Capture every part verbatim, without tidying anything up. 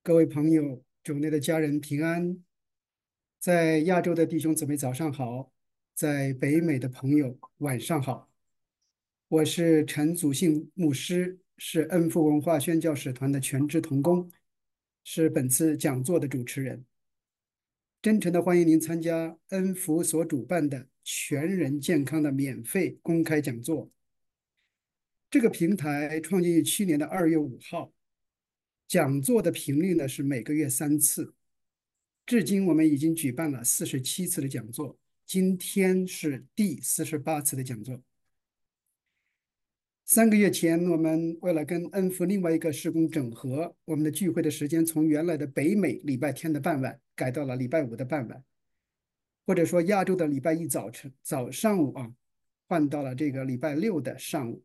各位朋友，主内的家人平安。在亚洲的弟兄姊妹早上好，在北美的朋友晚上好。我是陈祖信牧师，是恩福文化宣教使团的全职同工，是本次讲座的主持人。真诚的欢迎您参加恩福所主办的全人健康的免费公开讲座。这个平台创建于去年的二月五号，讲座的频率呢是每个月三次。至今我们已经举办了四十七次的讲座，今天是第四十八次的讲座。三个月前，我们为了跟恩福另外一个事工整合，我们的聚会的时间从原来的北美礼拜天的傍晚改到了礼拜五的傍晚，或者说亚洲的礼拜一早晨早上午啊，换到了这个礼拜六的上午。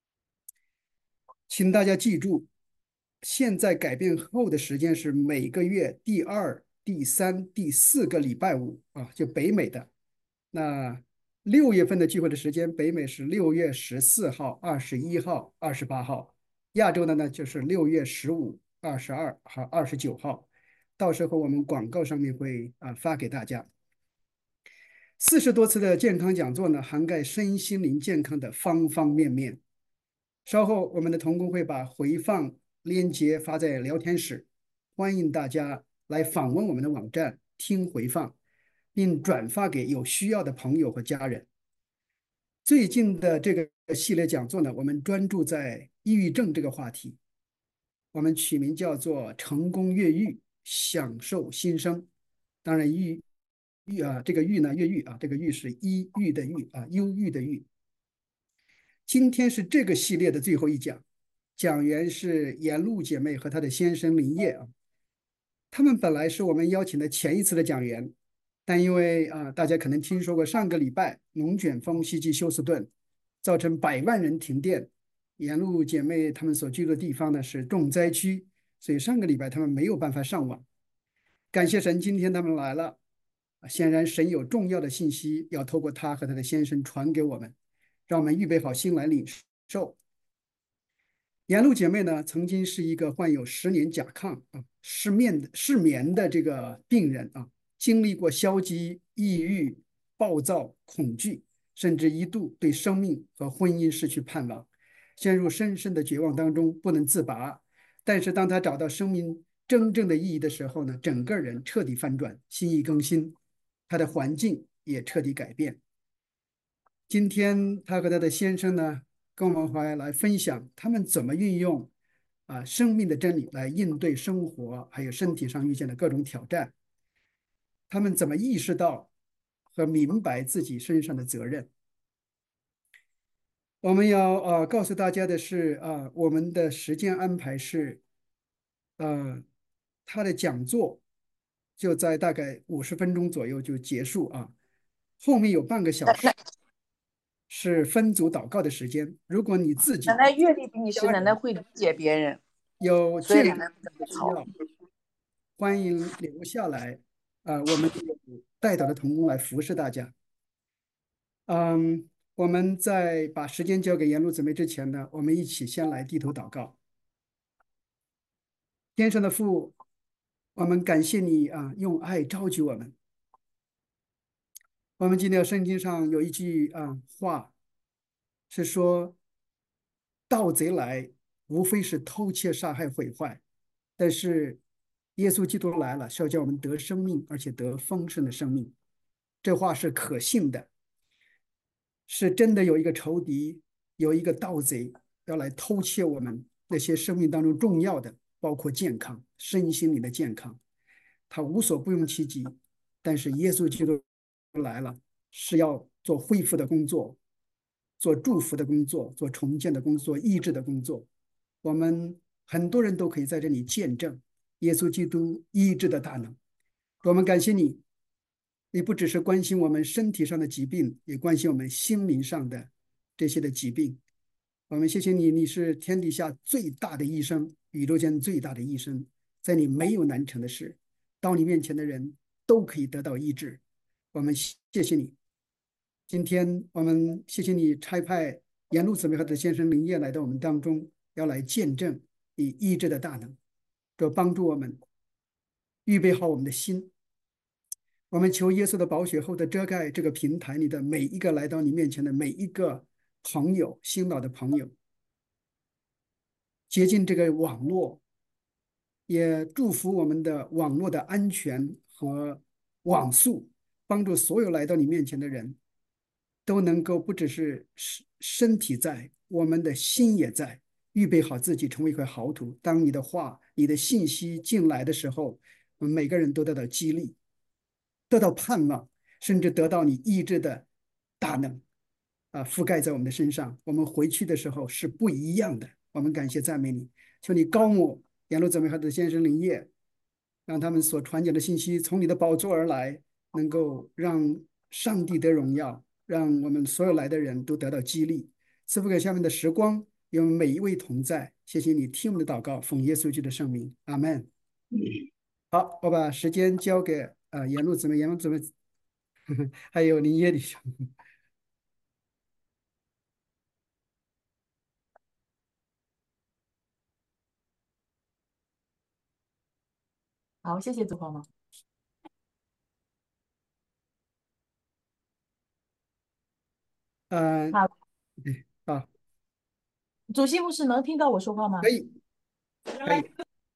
请大家记住，现在改变后的时间是每个月第二、第三、第四个礼拜五啊，就北美的。那六月份的聚会的时间，北美是六月十四号、二十一号、二十八号，亚洲的呢就是六月十五、二十二和二十九号。到时候我们广告上面会啊发给大家。四十多次的健康讲座呢，涵盖身心灵健康的方方面面。稍后我们的同工会把回放链接发在聊天室，欢迎大家来访问我们的网站听回放，并转发给有需要的朋友和家人。最近的这个系列讲座呢，我们专注在抑郁症这个话题，我们取名叫做成功越狱，享受新生。当然抑郁啊，这个郁呢越狱啊，这个郁是抑郁的郁啊，忧郁的郁。今天是这个系列的最后一讲，讲员是颜露姐妹和她的先生林叶啊。他们本来是我们邀请的前一次的讲员，但因为啊，大家可能听说过上个礼拜龙卷风袭击休斯顿，造成百万人停电。颜露姐妹她们所居的地方呢是重灾区，所以上个礼拜他们没有办法上网。感谢神，今天他们来了。显然神有重要的信息要透过他和他的先生传给我们，让我们预备好心来领受。颜露姐妹呢，曾经是一个患有十年甲亢啊失眠的失眠的这个病人啊，经历过消极、抑郁、暴躁、恐惧，甚至一度对生命和婚姻失去盼望，陷入深深的绝望当中不能自拔。但是当她找到生命真正的意义的时候呢，整个人彻底翻转，心意更新，她的环境也彻底改变。今天她和她的先生呢，跟我们回来分享他们怎么运用啊生命的真理来应对生活还有身体上遇见的各种挑战，他们怎么意识到和明白自己身上的责任。我们要呃告诉大家的是啊、呃我们的时间安排是呃他的讲座就在大概五十分钟左右就结束啊，后面有半个小时是分组祷告的时间。如果你自己奶奶阅历比你深，奶奶家人会理解别人， 有所以奶见证奶不这么吵。 的需要，欢迎留下来。啊、呃我们有带导的同工来服侍大家。嗯，我们在把时间交给颜露姊妹之前呢，我们一起先来低头祷告。天上的父，我们感谢你啊，用爱召集我们。我们今天圣经上有一句啊话，是说盗贼来，无非是偷窃、杀害、毁坏，但是耶稣基督来了，是要叫我们得生命，而且得丰盛的生命。这话是可信的，是真的有一个仇敌，有一个盗贼要来偷窃我们那些生命当中重要的，包括健康、身心灵的健康。他无所不用其极，但是耶稣基督来了，是要做恢复的工作，做祝福的工作，做重建的工作，医治的工作。我们很多人都可以在这里见证耶稣基督医治的大能。我们感谢你，你不只是关心我们身体上的疾病，也关心我们心灵上的这些的疾病。我们谢谢你，你是天底下最大的医生，宇宙间最大的医生，在你没有难成的事，到你面前的人都可以得到医治。我们谢谢你，今天我们谢谢你差派颜路姊妹和的先生林业来到我们当中，要来见证你医治的大能。 都帮助我们预备好我们的心。我们求耶稣的宝血后的遮盖这个平台里的每一个来到你面前的每一个朋友，新老的朋友，接近这个网络，也祝福我们的网络的安全和网速，帮助所有来到你面前的人都能够不只是身身体在，我们的心也在，预备好自己成为一块好土。当你的话、你的信息进来的时候，我们每个人都得到激励，得到盼望，甚至得到你意志的大能啊，覆盖在我们的身上。我们回去的时候是不一样的。我们感谢赞美你，求你高牧沿路姊妹和的先生灵业，让他们所传讲的信息从你的宝座而来，能够让上帝得荣耀，让我们所有来的人都得到激励。赐福给下面的时光，与我们每一位同在。谢谢你听我们的祷告，奉耶稣基督的圣名，阿门。好，我把时间交给呃沿路姊妹，沿路姊妹还有林业弟兄。 好，谢谢主帮忙。 呃， 好， 对，好， 主席牧师能听到我说话吗？ 可以，可以，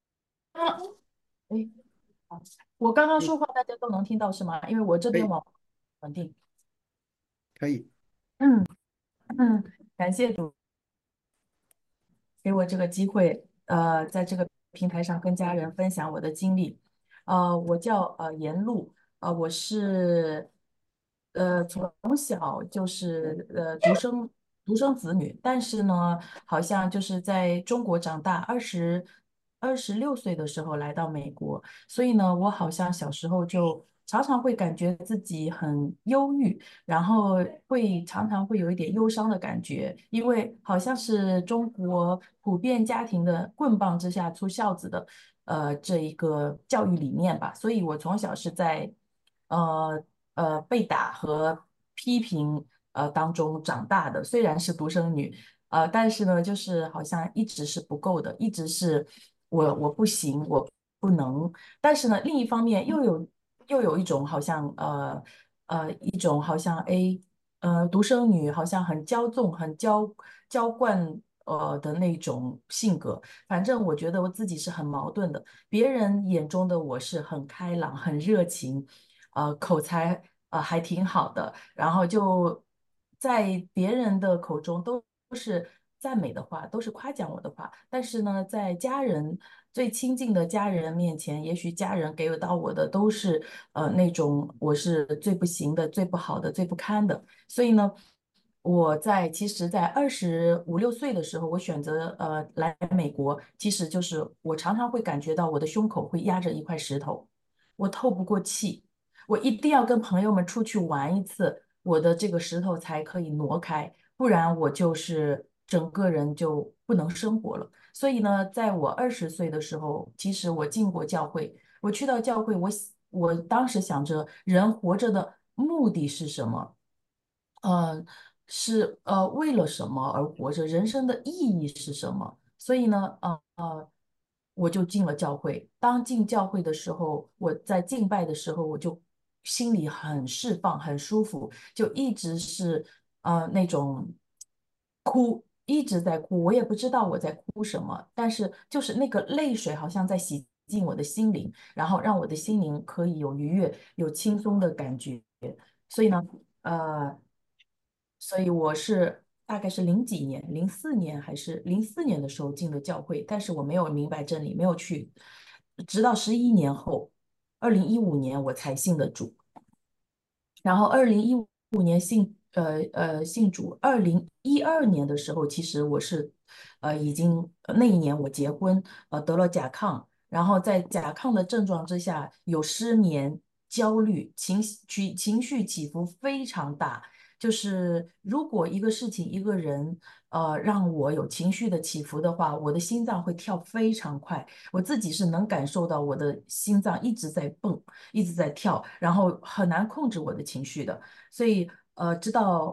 哎，好，我刚刚可以， 说话大家都能听到是吗？因为我这可以， 边网稳定。 可以。 嗯嗯，感谢主给我这个机会，呃，在这个平台上跟家人分享我的经历。呃，我叫呃颜露，呃，我是呃从小就是呃独生独生子女，但是呢，好像就是在中国长大，二十二十六岁的时候来到美国，所以呢，我好像小时候就常常会感觉自己很忧郁，然后会常常会有一点忧伤的感觉，因为好像是中国普遍家庭的棍棒之下出孝子的，呃，这一个教育理念吧，所以我从小是在呃呃被打和批评呃当中长大的，虽然是独生女，呃，但是呢，就是好像一直是不够的，一直是我我不行，我不能。但是呢，另一方面又有又有一种好像呃呃一种好像诶呃独生女好像很骄纵、很娇娇惯呃的那种性格。反正我觉得我自己是很矛盾的，别人眼中的我是很开朗、很热情，呃，口才呃还挺好的，然后就在别人的口中都是赞美的话，都是夸奖我的话，但是呢，在家人最亲近的家人面前，也许家人给到我的都是呃那种我是最不行的、最不好的、最不堪的，所以呢。我在其实，在二十五六岁的时候，我选择呃来美国，其实就是我常常会感觉到我的胸口会压着一块石头，我透不过气，我一定要跟朋友们出去玩一次，我的这个石头才可以挪开，不然我就是整个人就不能生活了。所以呢，在我二十岁的时候，其实我进过教会，我去到教会，我我当时想着人活着的目的是什么？呃，是呃为了什么而活着？人生的意义是什么？所以呢，呃呃，我就进了教会。当进教会的时候，我在敬拜的时候，我就心里很释放，很舒服，就一直是呃那种哭，一直在哭。我也不知道我在哭什么，但是就是那个泪水好像在洗净我的心灵，然后让我的心灵可以有愉悦、有轻松的感觉。所以呢，呃，所以我是大概是零几年，零四年还是零四年的时候进的教会，但是我没有明白真理，没有去，直到十一年后，二零一五年我才信的主。然后二零一五年信呃呃信主，二零一二年的时候，其实我是呃已经呃那一年我结婚，呃得了甲亢，然后在甲亢的症状之下有失眠、焦虑、情绪情绪起伏非常大。就是如果一个事情一个人呃让我有情绪的起伏的话，我的心脏会跳非常快，我自己是能感受到我的心脏一直在蹦。一直在跳，然后很难控制我的情绪的。所以呃，直到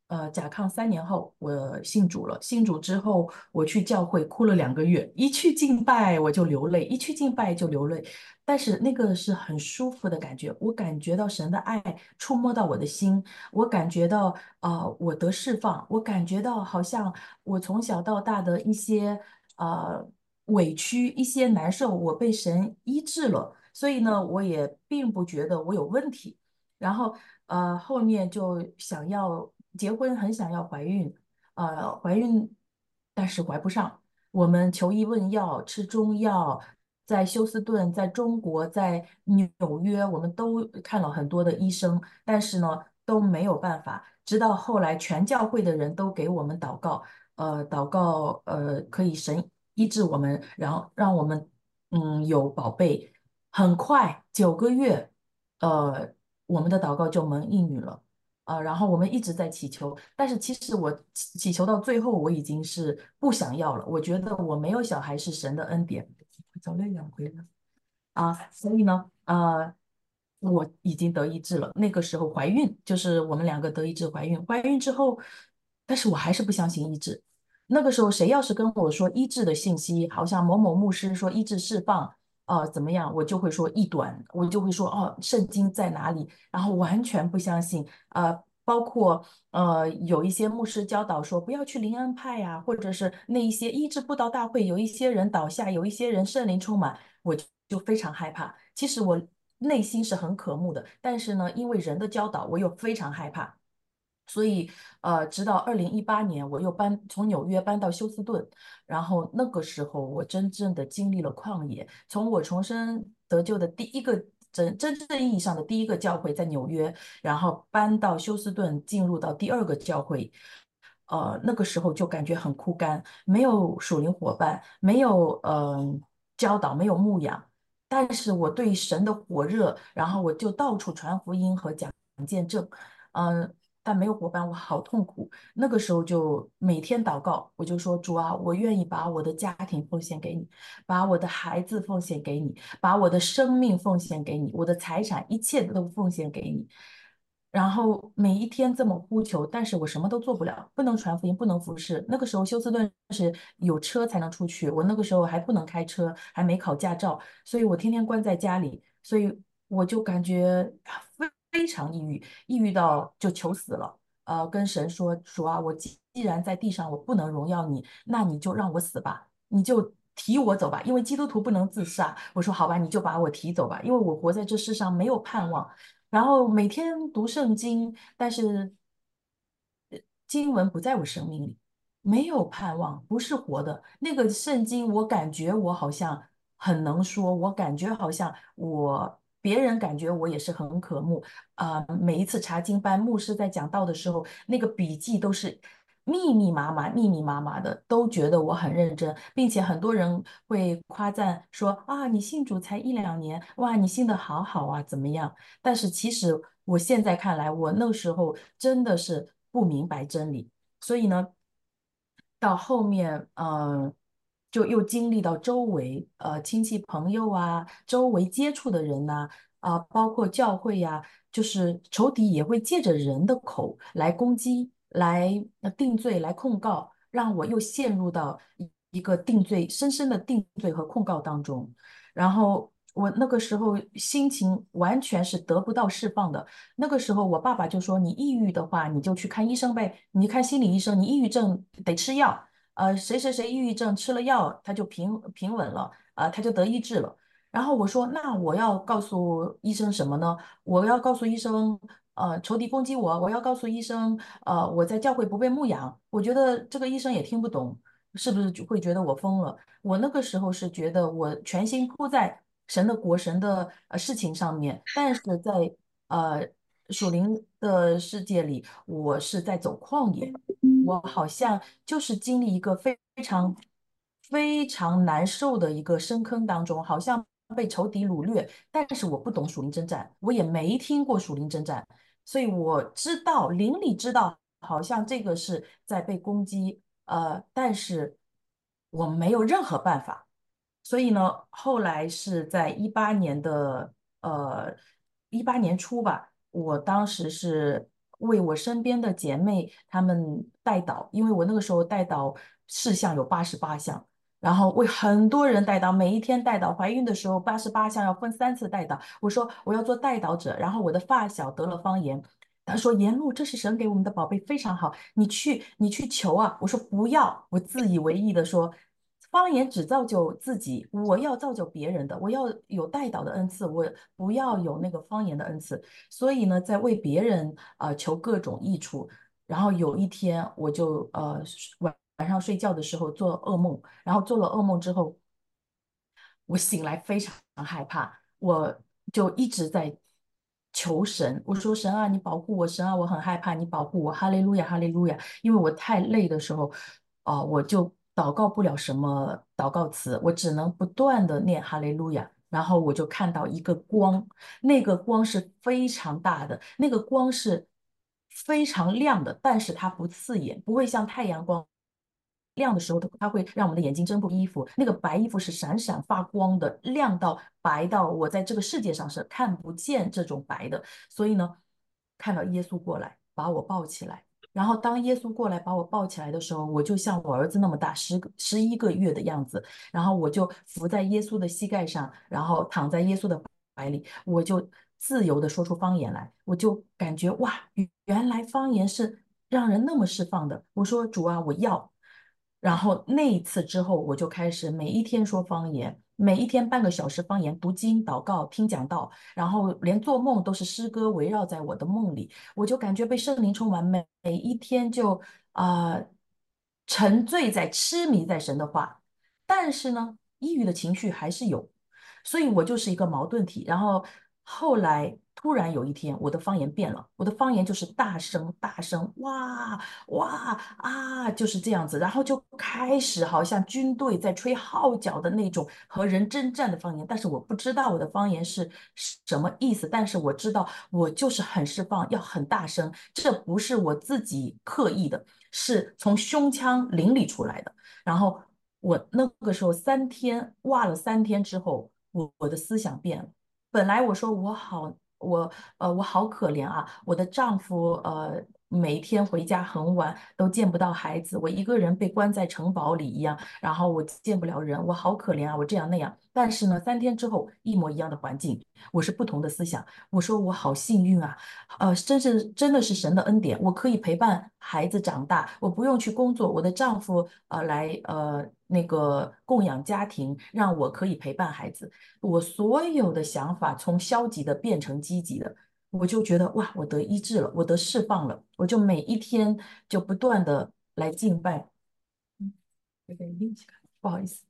呃甲亢三年后，我信主了。信主之后，我去教会哭了两个月，一去敬拜我就流泪，一去敬拜就流泪。但是那个是很舒服的感觉，我感觉到神的爱触摸到我的心，我感觉到呃我得释放，我感觉到好像我从小到大的一些呃委屈、一些难受，我被神医治了。所以呢，我也并不觉得我有问题。然后呃后面就想要结婚，很想要怀孕，呃怀孕，但是怀不上。我们求医问药，吃中药，在休斯顿，在中国，在纽约，我们都看了很多的医生，但是呢都没有办法。直到后来，全教会的人都给我们祷告，呃，祷告，呃，可以神医治我们，然后让我们嗯有宝贝。很快九个月，呃，我们的祷告就蒙应允了。呃，然后我们一直在祈求，但是其实我祈祈求到最后，我已经是不想要了。我觉得我没有小孩是神的恩典。早累两回了啊，所以呢，呃，我已经得医治了。那个时候怀孕，就是我们两个得医治怀孕。怀孕之后，但是我还是不相信医治。那个时候，谁要是跟我说医治的信息，好像某某牧师说医治释放，呃，怎么样，我就会说异端，我就会说哦，圣经在哪里？然后完全不相信。呃，包括呃有一些牧师教导说不要去灵恩派呀、或者是那一些医治布道大会，有一些人倒下，有一些人圣灵充满，我就就非常害怕。其实我内心是很渴慕的，但是呢，因为人的教导，我又非常害怕。所以，呃，直到二零一八年，我又搬从纽约搬到休斯顿，然后那个时候我真正的经历了旷野，从我重生得救的第一个真真正意义上的第一个教会在纽约，然后搬到休斯顿，进入到第二个教会。呃，那个时候就感觉很枯干，没有属灵伙伴，没有嗯、呃教导，没有牧养，但是我对神的火热，然后我就到处传福音和讲见证。嗯、但没有伙伴，我好痛苦。那个时候就每天祷告，我就说主啊，我愿意把我的家庭奉献给你，把我的孩子奉献给你，把我的生命奉献给你，我的财产一切都奉献给你。然后每一天这么呼求，但是我什么都做不了，不能传福音，不能服侍。那个时候休斯顿是有车才能出去，我那个时候还不能开车，还没考驾照，所以我天天关在家里，所以我就感觉非非常抑郁，抑郁到就求死了。呃，跟神说，主啊，我既既然在地上我不能荣耀你，那你就让我死吧，你就提我走吧，因为基督徒不能自杀。我说好吧，你就把我提走吧，因为我活在这世上没有盼望。然后每天读圣经，但是呃经文不在我生命里，没有盼望，不是活的。那个圣经，我感觉我好像很能说，我感觉好像我别人感觉我也是很渴慕。啊、呃每一次查经班，牧师在讲道的时候，那个笔记都是密密麻麻、密密麻麻的，都觉得我很认真，并且很多人会夸赞说啊，你信主才一两年，哇，你信的好好啊，怎么样？但是其实我现在看来，我那时候真的是不明白真理，所以呢，到后面，呃，就又经历到周围呃亲戚朋友啊，周围接触的人呐、啊，包括教会呀、就是仇敌也会借着人的口来攻击，来呃定罪，来控告，让我又陷入到一一个定罪，深深的定罪和控告当中。然后我那个时候心情完全是得不到释放的。那个时候我爸爸就说：“你抑郁的话，你就去看医生呗，你看心理医生，你抑郁症得吃药。呃，谁谁谁抑郁症吃了药，他就平平稳了，啊、他就得医治了。”然后我说：“那我要告诉医生什么呢？我要告诉医生，呃，仇敌攻击我，我要告诉医生，呃，我在教会不被牧养。我觉得这个医生也听不懂，是不是就会觉得我疯了？”我那个时候是觉得我全心扑在神的国、神的呃事情上面，但是在呃属灵的世界里，我是在走旷野，我好像就是经历一个非常非常难受的一个深坑当中，好像被仇敌掳掠，但是我不懂属灵征战，我也没听过属灵征战，所以我知道灵里知道，好像这个是在被攻击。呃，但是我没有任何办法，所以呢，后来是在一八年的呃一八年初吧，我当时是为我身边的姐妹她们代祷，因为我那个时候代祷事项有八十八项。然后为很多人代祷，每一天代祷。怀孕的时候，八十八项要分三次代祷。我说我要做代祷者，然后我的发小得了方言，他说沿路这是神给我们的宝贝，非常好，你去你去求啊。我说不要，我自以为意的说，方言只造就自己，我要造就别人的，我要有代祷的恩赐，我不要有那个方言的恩赐。所以呢，在为别人呃求各种益处。然后有一天我就呃晚晚上睡觉的时候做噩梦，然后做了噩梦之后，我醒来非常害怕，我就一直在求神，我说神啊，你保护我，神啊，我很害怕，你保护我，哈利路亚，哈利路亚。因为我太累的时候，哦、我就祷告不了什么祷告词，我只能不断的念哈利路亚。然后我就看到一个光，那个光是非常大的，那个光是非常亮的，但是它不刺眼，不会像太阳光亮的时候，它会让我们的眼睛睁不衣服。那个白衣服是闪闪发光的，亮到白到我在这个世界上是看不见这种白的。所以呢，看到耶稣过来把我抱起来，然后当耶稣过来把我抱起来的时候，我就像我儿子那么大，十个十一个月的样子，然后我就伏在耶稣的膝盖上，然后躺在耶稣的怀里，我就自由的说出方言来，我就感觉哇，原来方言是让人那么释放的。我说主啊，我要。然后那一次之后，我就开始每一天说方言，每一天半个小时方言，读经、祷告、听讲道，然后连做梦都是诗歌围绕在我的梦里，我就感觉被圣灵充满，每每一天就啊、呃沉醉在痴迷在神的话。但是呢，抑郁的情绪还是有，所以我就是一个矛盾体。然后后来突然有一天，我的方言变了，我的方言就是大声大声，哇哇啊，就是这样子。然后就开始好像军队在吹号角的那种和人征战的方言，但是我不知道我的方言是什么意思，但是我知道我就是很释放，要很大声，这不是我自己刻意的，是从胸腔灵里出来的。然后我那个时候三天哇了三天之后，我我的思想变了。本来我说我好，我呃我好可怜啊，我的丈夫呃每一天回家很晚，都见不到孩子，我一个人被关在城堡里一样，然后我见不了人，我好可怜啊，我这样那样。但是呢，三天之后一模一样的环境，我是不同的思想。我说我好幸运啊，呃，真是真的是神的恩典，我可以陪伴孩子长大，我不用去工作，我的丈夫呃来呃那个供养家庭，让我可以陪伴孩子。我所有的想法从消极的变成积极的，我就觉得哇，我得医治了，我得释放了，我就每一天就不断的来敬拜。嗯，有点拎起来，不好意思。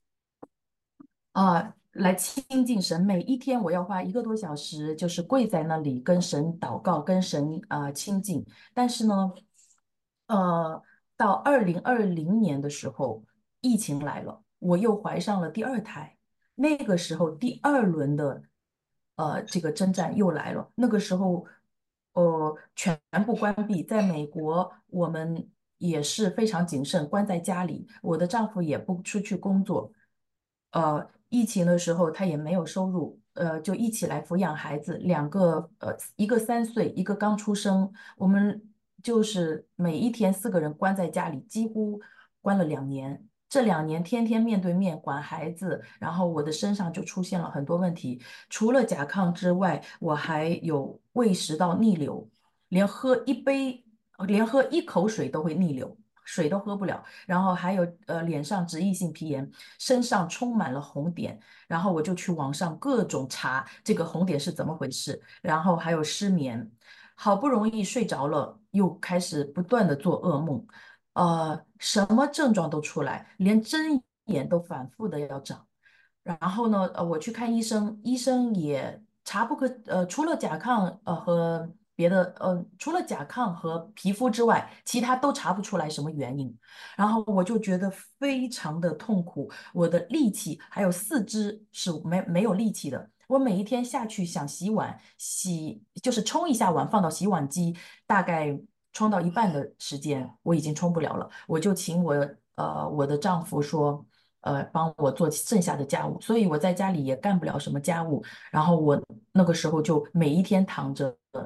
啊，来亲近神。每一天我要花一个多小时，就是跪在那里跟神祷告，跟神啊亲近。但是呢，呃，到二零二零年的时候，疫情来了，我又怀上了第二胎。那个时候，第二轮的呃这个征战又来了。那个时候，呃，全部关闭。在美国，我们也是非常谨慎，关在家里。我的丈夫也不出去工作。呃，疫情的时候他也没有收入，呃，就一起来抚养孩子，两个呃，一个三岁，一个刚出生，我们就是每一天四个人关在家里，几乎关了两年。这两年天天面对面管孩子，然后我的身上就出现了很多问题，除了甲亢之外，我还有胃食道逆流，连喝一杯，连喝一口水都会逆流，水都喝不了。然后还有呃脸上脂溢性皮炎，身上充满了红点，然后我就去网上各种查这个红点是怎么回事，然后还有失眠，好不容易睡着了，又开始不断的做噩梦，呃，什么症状都出来，连睁眼都反复的要长。然后呢，呃，我去看医生，医生也查不可，呃，除了甲亢，呃和别的，呃，除了甲亢和皮肤之外，其他都查不出来什么原因。然后我就觉得非常的痛苦，我的力气还有四肢是没没有力气的。我每一天下去想洗碗，洗就是冲一下碗放到洗碗机，大概冲到一半的时间，我已经冲不了了，我就请我呃我的丈夫说。呃，帮我做剩下的家务，所以我在家里也干不了什么家务。然后我那个时候就每一天躺着，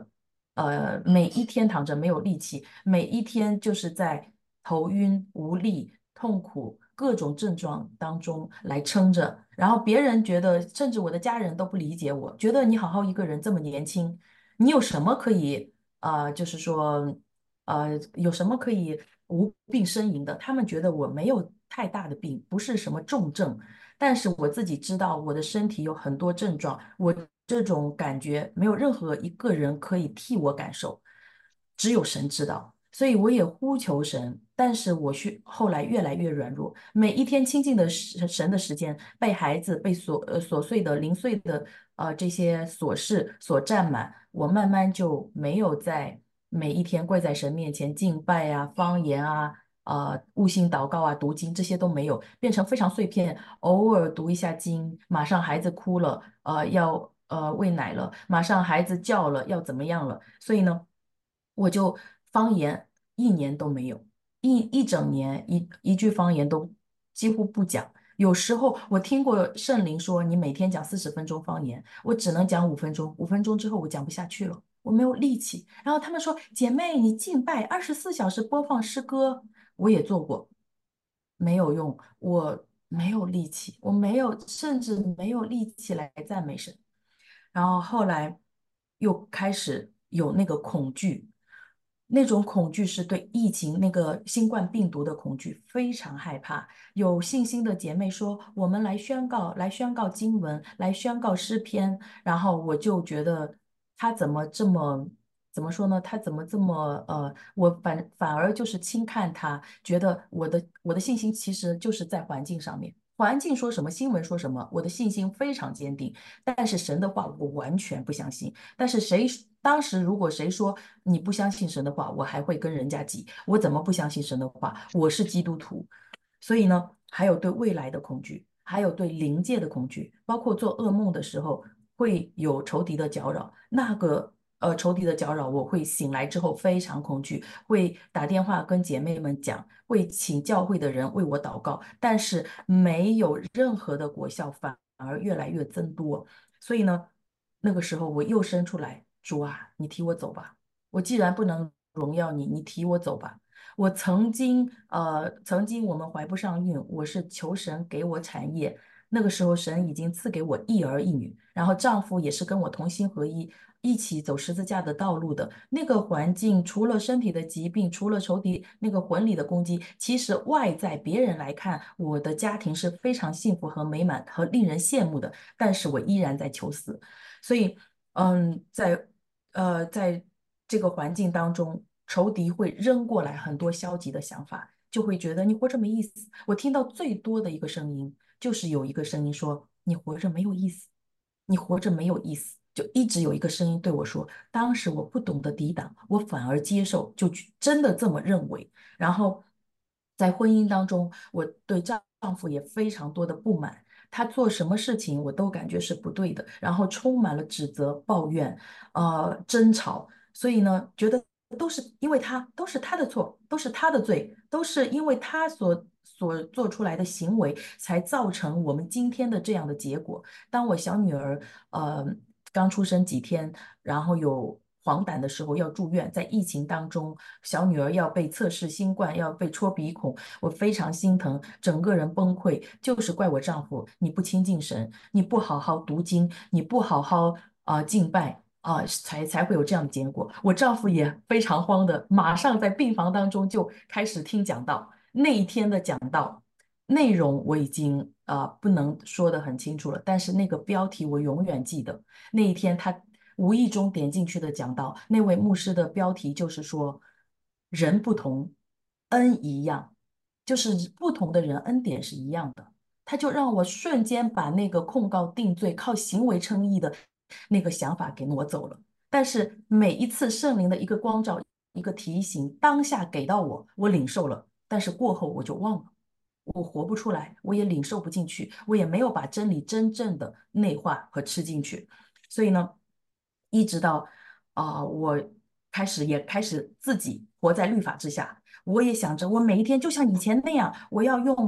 呃，每一天躺着没有力气，每一天就是在头晕、无力、痛苦各种症状当中来撑着。然后别人觉得，甚至我的家人都不理解我，觉得你好好一个人这么年轻，你有什么可以呃，就是说呃，有什么可以无病呻吟的？他们觉得我没有太大的病，不是什么重症。但是我自己知道我的身体有很多症状，我这种感觉没有任何一个人可以替我感受，只有神知道。所以我也呼求神，但是我去后来越来越软弱，每一天亲近的神神的时间被孩子、被琐呃琐碎的零碎的呃这些琐事所占满，我慢慢就没有在每一天跪在神面前敬拜啊、方言啊。呃，悟性祷告啊、读经这些都没有，变成非常碎片。偶尔读一下经，马上孩子哭了，呃，要呃喂奶了，马上孩子叫了，要怎么样了？所以呢，我就方言一年都没有，一一整年一一句方言都几乎不讲。有时候我听过圣灵说，你每天讲四十分钟方言，我只能讲五分钟，五分钟之后我讲不下去了，我没有力气。然后他们说，姐妹，你敬拜二十四小时播放诗歌，我也做过，没有用，我没有力气，我没有，甚至没有力气来赞美神。然后后来又开始有那个恐惧，那种恐惧是对疫情那个新冠病毒的恐惧，非常害怕。有信心的姐妹说：“我们来宣告，来宣告经文，来宣告诗篇。”然后我就觉得他怎么这么。怎么说呢？他怎么这么呃，我反反而就是轻看他，觉得我的我的信心其实就是在环境上面，环境说什么，新闻说什么，我的信心非常坚定。但是神的话我完全不相信。但是谁当时如果谁说你不相信神的话，我还会跟人家挤。我怎么不相信神的话？我是基督徒，所以呢，还有对未来的恐惧，还有对灵界的恐惧，包括做噩梦的时候会有仇敌的搅扰，那个。呃，仇敌的搅扰，我会醒来之后非常恐惧，会打电话跟姐妹们讲，会请教会的人为我祷告，但是没有任何的果效，反而越来越增多。所以呢，那个时候我又生出来，主啊，你提我走吧。我既然不能荣耀你，你提我走吧。我曾经，呃，曾经我们怀不上孕，我是求神给我产业。那个时候，神已经赐给我一儿一女，然后丈夫也是跟我同心合一，一起走十字架的道路的。那个环境，除了身体的疾病，除了仇敌那个魂里的攻击，其实外在别人来看，我的家庭是非常幸福和美满和令人羡慕的。但是我依然在求死。所以，嗯，在呃，在这个环境当中，仇敌会扔过来很多消极的想法，就会觉得你活着没意思。我听到最多的一个声音，就是有一个声音说你活着没有意思，你活着没有意思。就一直有一个声音对我说，当时我不懂得抵挡，我反而接受，就真的这么认为。然后在婚姻当中，我对丈夫也非常多的不满，他做什么事情我都感觉是不对的，然后充满了指责、抱怨，呃，争吵，所以呢，觉得都是因为他，都是他的错，都是他的罪，都是因为他所所做出来的行为，才造成我们今天的这样的结果。当我小女儿呃刚出生几天，然后有黄疸的时候要住院，在疫情当中，小女儿要被测试新冠，要被戳鼻孔，我非常心疼，整个人崩溃，就是怪我丈夫，你不亲近神，你不好好读经，你不好好啊、呃敬拜。啊、才才会有这样的结果。我丈夫也非常慌的，马上在病房当中就开始听讲道。那一天的讲道内容我已经呃不能说得很清楚了，但是那个标题我永远记得。那一天他无意中点进去的讲到，那位牧师的标题就是说人不同，恩一样，就是不同的人恩典是一样的。他就让我瞬间把那个控告定罪、靠行为称义的那个想法给挪走了。但是每一次圣灵的一个光照、一个提醒，当下给到我，我领受了，但是过后我就忘了。我活不出来，我也领受不进去，我也没有把真理真正的内化和吃进去。所以呢，一直到啊、呃我开始也开始自己活在律法之下，我也想着我每一天就像以前那样，我要用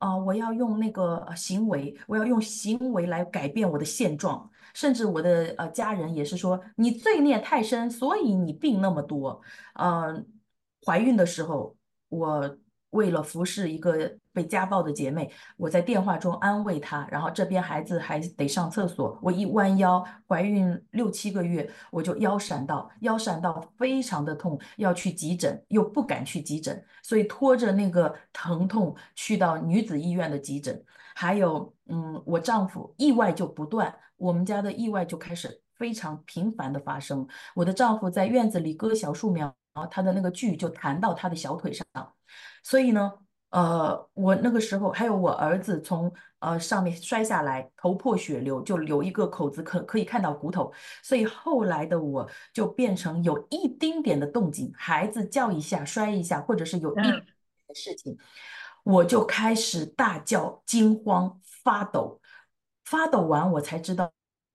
啊、我要用那个呃行为，我要用行为来改变我的现状。甚至我的呃家人也是说，你罪孽太深，所以你病那么多。呃，怀孕的时候，我为了服侍一个被家暴的姐妹，我在电话中安慰她，然后这边孩子还得上厕所，我一弯腰，怀孕六七个月，我就腰闪到，腰闪到非常的痛，要去急诊，又不敢去急诊，所以拖着那个疼痛去到女子医院的急诊。还有，嗯，我丈夫意外就不断，我们家的意外就开始非常频繁的发生。我的丈夫在院子里割小树苗，他的那个锯就弹到他的小腿上，所以呢，呃，我那个时候还有我儿子从呃上面摔下来，头破血流，就留一个口子可可以看到骨头，所以后来的我就变成有一丁点的动静，孩子叫一下、摔一下，或者是有一嗯， 的事情，我就开始大叫、惊慌、发抖，发抖完我才知道。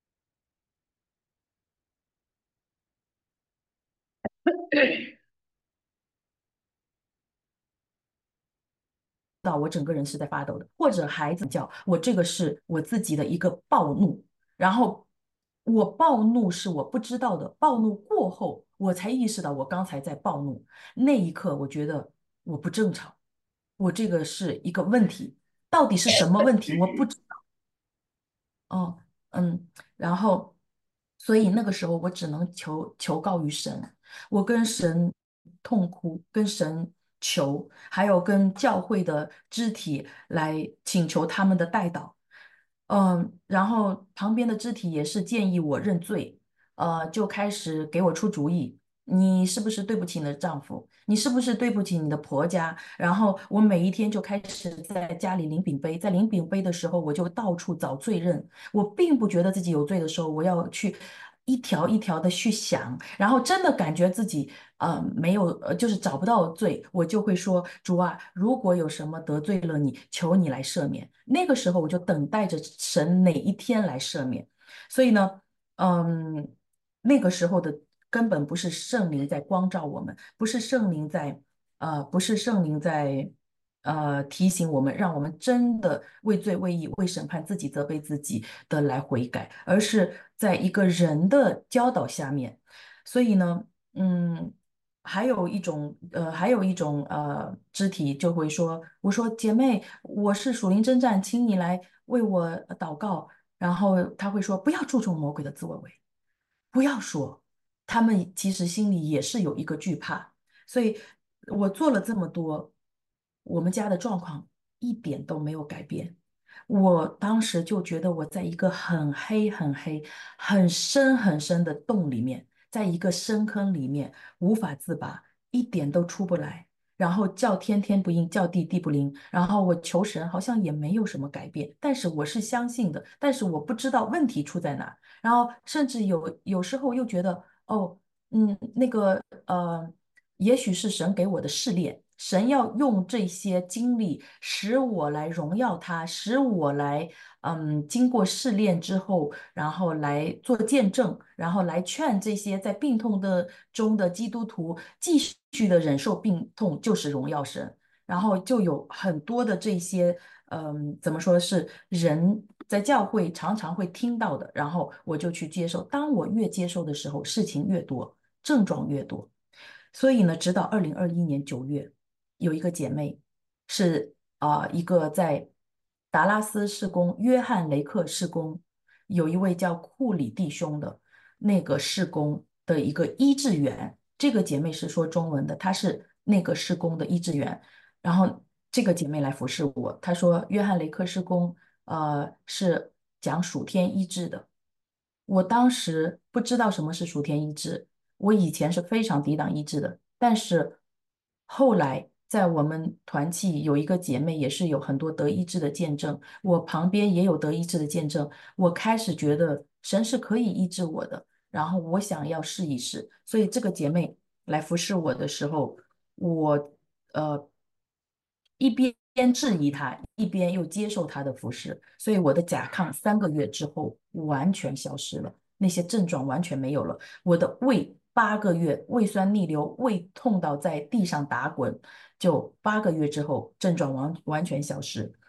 到我整个人是在发抖的，或者孩子叫我，这个是我自己的一个暴怒，然后我暴怒是我不知道的，暴怒过后我才意识到我刚才在暴怒，那一刻我觉得我不正常，我这个是一个问题，到底是什么问题？我不知道。哦，嗯，然后，所以那个时候我只能求求告于神，我跟神痛哭，跟神求，还有跟教会的肢体来请求他们的代祷。嗯，然后旁边的肢体也是建议我认罪，呃，就开始给我出主意，你是不是对不起你的丈夫？你是不是对不起你的婆家？然后我每一天就开始在家里领饼杯，在领饼杯的时候，我就到处找罪人。我并不觉得自己有罪的时候，我要去一条一条的去想，然后真的感觉自己呃没有呃就是找不到罪，我就会说主啊，如果有什么得罪了你，求你来赦免。那个时候我就等待着神哪一天来赦免。所以呢，嗯，那个时候的根本不是圣灵在光照我们，不是圣灵在呃不是圣灵在。呃，提醒我们，让我们真的为罪、为义、为审判自己、责备自己的来悔改，而是在一个人的教导下面。所以呢，嗯，还有一种呃，还有一种呃肢体就会说，我说姐妹，我是属灵征战，请你来为我呃祷告。然后他会说，不要注重魔鬼的自我为，不要说，他们其实心里也是有一个惧怕。所以我做了这么多，我们家的状况一点都没有改变。我当时就觉得我在一个很黑、很黑、很深、很深的洞里面，在一个深坑里面无法自拔，一点都出不来。然后叫天天不应，叫地地不灵。然后我求神，好像也没有什么改变。但是我是相信的，但是我不知道问题出在哪。然后甚至有有时候又觉得，哦，嗯，那个呃，也许是神给我的试炼，神要用这些经历使我来荣耀他，使我来，嗯，经过试炼之后，然后来做见证，然后来劝这些在病痛的中的基督徒继续的忍受病痛，就是荣耀神。然后就有很多的这些，嗯，怎么说是人在教会常常会听到的，然后我就去接受。当我越接受的时候，事情越多，症状越多。所以呢，直到二零二一年九月，有一个姐妹是啊、呃一个在达拉斯施工，约翰雷克施工，有一位叫库里弟兄的那个施工的一个医治员。这个姐妹是说中文的，她是那个施工的医治员。然后这个姐妹来服侍我，她说约翰雷克施工，呃，是讲属天医治的。我当时不知道什么是属天医治，我以前是非常抵挡医治的，但是后来在我们团契有一个姐妹也是有很多得医治的见证，我旁边也有得医治的见证，我开始觉得神是可以医治我的，然后我想要试一试，所以这个姐妹来服侍我的时候，我呃一边质疑她，一边又接受她的服侍，所以我的甲亢三个月之后完全消失了，那些症状完全没有了。我的胃八个月胃酸逆流，胃痛到在地上打滚，就八个月之后症状完完全消失。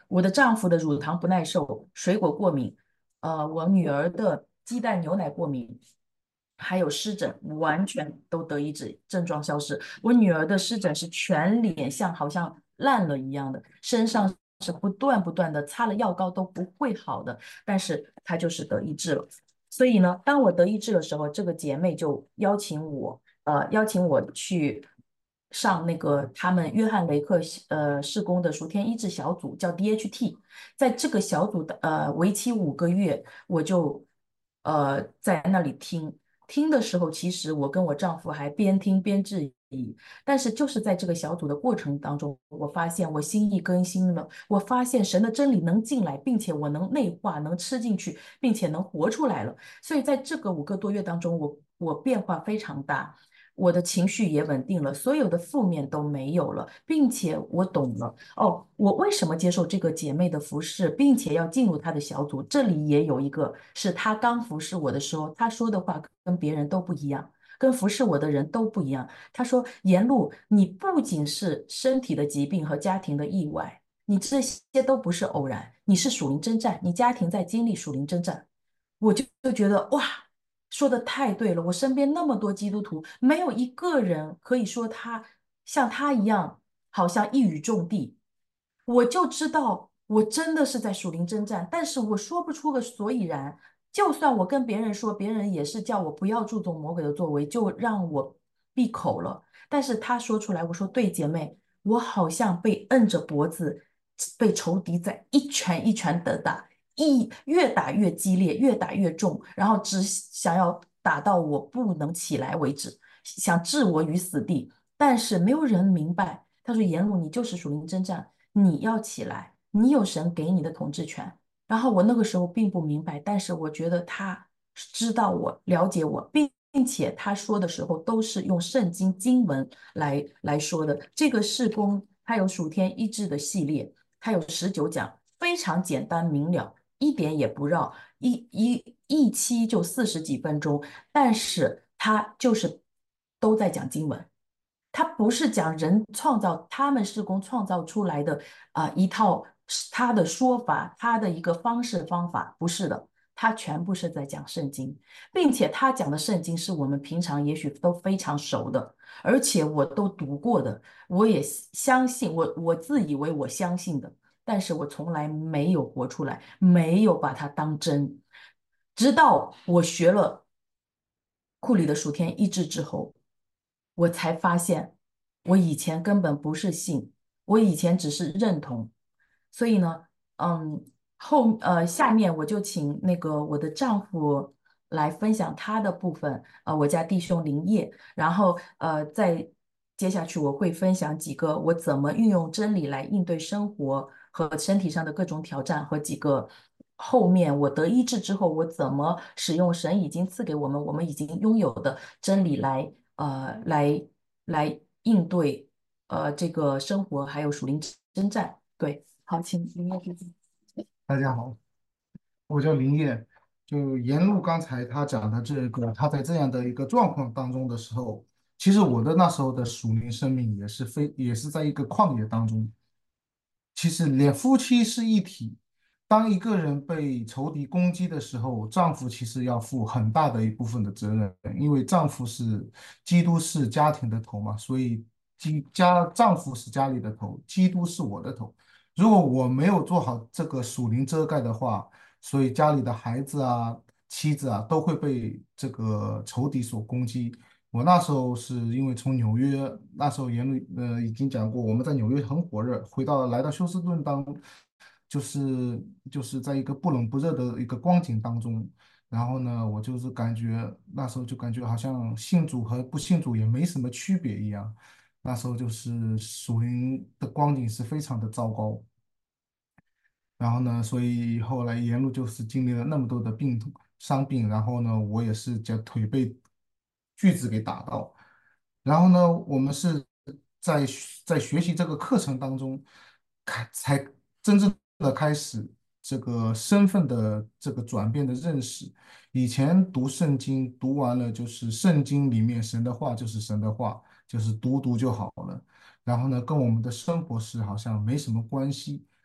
我的丈夫的乳糖不耐受，水果过敏，呃，我女儿的鸡蛋牛奶过敏，还有湿疹，完全都得医治，症状消失。我女儿的湿疹是全脸像好像烂了一样的，身上是不断不断的擦了药膏都不会好的，但是她就是得医治了。所以呢，当我得医治的时候，这个姐妹就邀请我，呃，邀请我去上那个他们约翰雷克呃事工的赎天医治小组，叫 D H T。在这个小组的呃为期五个月，我就呃在那里听。听的时候，其实我跟我丈夫还边听边质疑，但是就是在这个小组的过程当中，我发现我心意更新了，我发现神的真理能进来，并且我能内化，能吃进去，并且能活出来了。所以在这个五个多月当中，我我变化非常大。我的情绪也稳定了，所有的负面都没有了，并且我懂了哦，我为什么接受这个姐妹的服侍，并且要进入她的小组？这里也有一个是她刚服侍我的时候，她说的话跟别人都不一样，跟服侍我的人都不一样。她说：“沿路你不仅是身体的疾病和家庭的意外，你这些都不是偶然，你是属灵征战，你家庭在经历属灵征战。”我就就觉得哇，说的太对了。我身边那么多基督徒，没有一个人可以说他像他一样，好像一语中的。我就知道我真的是在属灵征战，但是我说不出个所以然。就算我跟别人说，别人也是叫我不要注重魔鬼的作为，就让我闭口了。但是他说出来，我说对，姐妹，我好像被摁着脖子，被仇敌在一拳一拳的打。一越打越激烈，越打越重，然后只想要打到我不能起来为止，想置我于死地。但是没有人明白，他说：“沿路你就是属灵征战，你要起来，你有神给你的统治权。”然后我那个时候并不明白，但是我觉得他知道我，了解我，并并且他说的时候都是用圣经经文来来说的。这个事工它有属天医治的系列，它有十九讲，非常简单明了。一点也不绕，一一一期就四十几分钟，但是他就是都在讲经文，他不是讲人创造他们施工创造出来的啊、呃一套他的说法，他的一个方式方法，不是的，他全部是在讲圣经，并且他讲的圣经是我们平常也许都非常熟的，而且我都读过的，我也相信，我我自以为我相信的。但是我从来没有活出来，没有把它当真。直到我学了库里的属天意志之后，我才发现我以前根本不是信，我以前只是认同。所以呢，嗯，后呃下面我就请那个我的丈夫来分享他的部分，呃，我家弟兄林业，然后呃再接下去我会分享几个我怎么运用真理来应对生活和身体上的各种挑战，和几个后面我得医治之后，我怎么使用神已经赐给我们，我们已经拥有的真理来呃来来应对呃这个生活还有属灵征战。对，好，请林业先生。 大家好，我叫林业。就沿路刚才他讲的这个，他在这样的一个状况当中的时候，其实我的那时候的属灵生命也是非也是在一个旷野当中。其实连夫妻是一体，当一个人被仇敌攻击的时候，丈夫其实要负很大的一部分的责任，因为丈夫是基督是家庭的头嘛，所以基家丈夫是家里的头，基督是我的头。如果我没有做好这个属灵遮盖的话，所以家里的孩子啊、妻子啊都会被这个仇敌所攻击。我那时候是因为从纽约，那时候言论呃已经讲过，我们在纽约很火热，回到来到休斯顿当，就是就是在一个不冷不热的一个光景当中。然后呢，我就是感觉那时候就感觉好像信主和不信主也没什么区别一样。那时候就是属灵的光景是非常的糟糕。然后呢，所以后来沿路就是经历了那么多的病痛伤病，然后呢，我也是脚腿被锯子给打到。然后呢，我们是在学在学习这个课程当中，开才真正的开始这个身份的这个转变的认识。以前读圣经读完了，就是圣经里面神的话就是神的话，就是读读就好了。然后呢，跟我们的生活是好像没什么关系。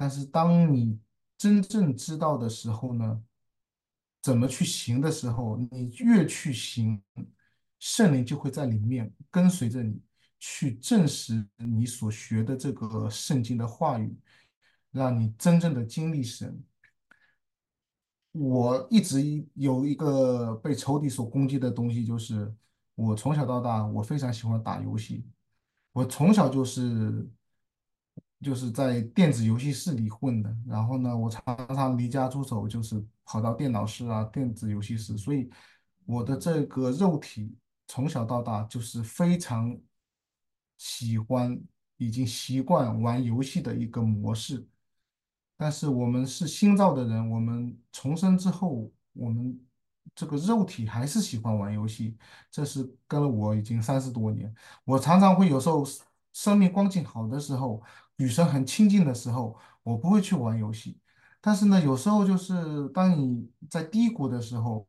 但是当你真正知道的时候呢，怎么去行的时候，你越去行，圣灵就会在里面跟随着你，去证实你所学的这个圣经的话语，让你真正的经历神。我一直有一个被仇敌所攻击的东西，就是我从小到大，我非常喜欢打游戏。我从小就是就是在电子游戏室里混的，然后呢，我常常离家出走，就是跑到电脑室啊、电子游戏室，所以我的这个肉体从小到大就是非常喜欢，已经习惯玩游戏的一个模式。但是我们是新造的人，我们重生之后，我们这个肉体还是喜欢玩游戏，这是跟了我已经三十多年。我常常会有时候生命光景好的时候，与神很亲近的时候，我不会去玩游戏。但是呢，有时候就是当你在低谷的时候，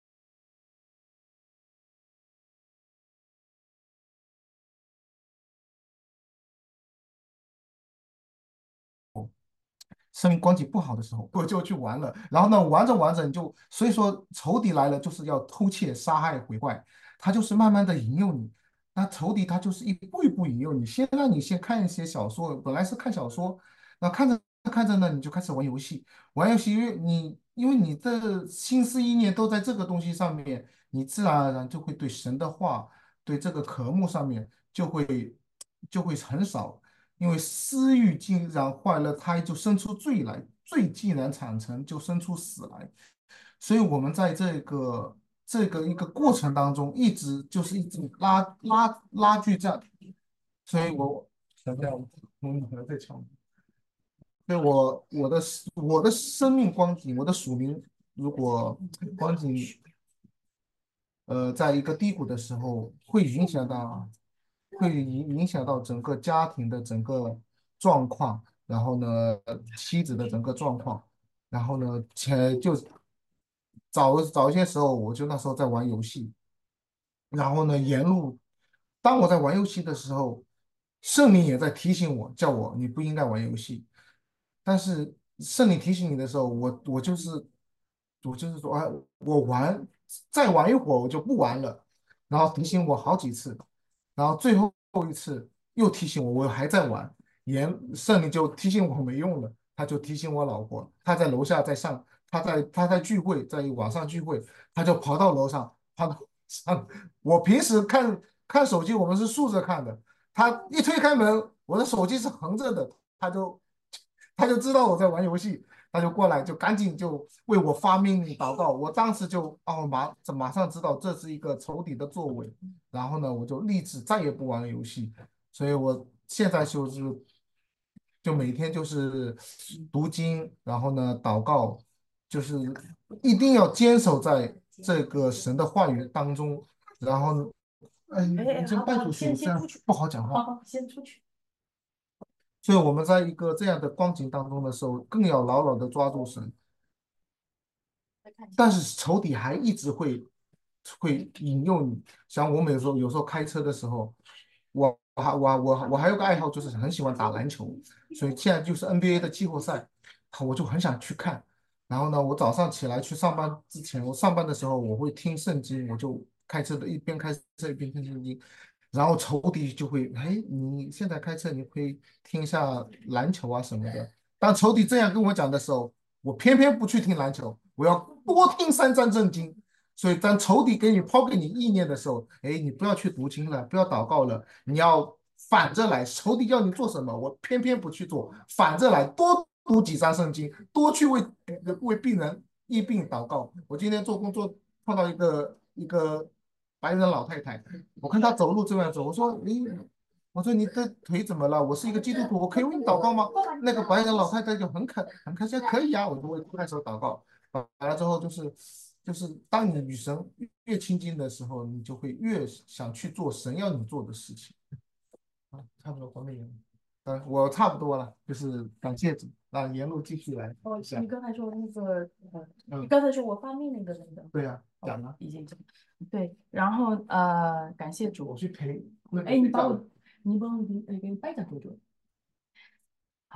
生命光景不好的时候，我就去玩了。然后呢，玩着玩着你就，所以说仇敌来了就是要偷窃、杀害、毁坏，他就是慢慢的引诱你。那仇敌他就是一步一步引诱你，先让你先看一些小说，本来是看小说，那看着看着呢，你就开始玩游戏。玩游戏，因为你因为你的心思意念都在这个东西上面，你自然而然就会对神的话，对这个科目上面就会就会很少。因为私欲既然坏了胎，就生出罪来；罪既然产生，就生出死来。所以，我们在这个这个一个过程当中，一直就是一直拉拉拉锯战。所以我想想，我女朋友在敲门。所以我我的我的生命光景，我的属灵，如果光景呃，在一个低谷的时候，会影响到，会影影响到整个家庭的整个状况，然后呢，妻子的整个状况，然后呢，前就早早一些时候，我就那时候在玩游戏，然后呢，沿路，当我在玩游戏的时候，圣灵也在提醒我，叫我你不应该玩游戏。但是圣灵提醒你的时候，我我就是我就是说，哎，我玩再玩一会儿我就不玩了，然后提醒我好几次，然后最后一次又提醒我，我还在玩，严圣灵就提醒我没用了，他就提醒我老婆，她在楼下在上，她在她在聚会，在网上聚会，他就跑到楼上，跑到上，我平时看看手机，我们是竖着看的，他一推开门，我的手机是横着的，他就他就知道我在玩游戏，他就过来就赶紧就为我发命令祷告。我当时就哦马马上知道这是一个仇敌的作为，然后呢我就立志再也不玩游戏。所以我现在就是就每天就是读经，然后呢祷告，就是一定要坚守在这个神的话语当中，然后哎， 哎哎， 你先好好， 带出去，这样先先出去， 不好讲话。 好好，先出去。 所以我们在一个这样的光景当中的时候，更要牢牢的抓住神。 再看一下。 但是仇敌还一直会会引诱你。像我们有时候有时候开车的时候，我我还我我我还有个爱好，就是很喜欢打篮球，所以现在就是 N B A 的季后赛，我就很想去看。然后呢，我早上起来去上班之前，我上班的时候我会听圣经，我就开车的一边开车一边听圣经。然后仇敌就会，哎，你现在开车你会听一下篮球啊什么的。当仇敌这样跟我讲的时候，我偏偏不去听篮球，我要多听三章正经。所以当仇敌给你抛给你意念的时候，哎，你不要去读经了，不要祷告了，你要反着来。仇敌要你做什么，我偏偏不去做，反着来，多读几章圣经，多去为为病人医病祷告。我今天做工作碰到一个一个白人老太太，我看她走路这样走，我说你，我说你的腿怎么了？我是一个基督徒，我可以为你祷告吗？那个白人老太太就很开很开心，可以啊，我就为开手祷告。完了之后就是就是当你与神越亲近的时候，你就会越想去做神要你做的事情。啊，差不多黄美莹，嗯，我差不多了，就是感谢主，让沿路继续来。 哦，你刚才说那个，呃，你嗯， 刚才说我发命令的那个， 对呀、 哦讲了， 已经讲，对，然后呃，感谢主。 我去陪那个哎，你把队长我，你帮我给给拜讲多久？好，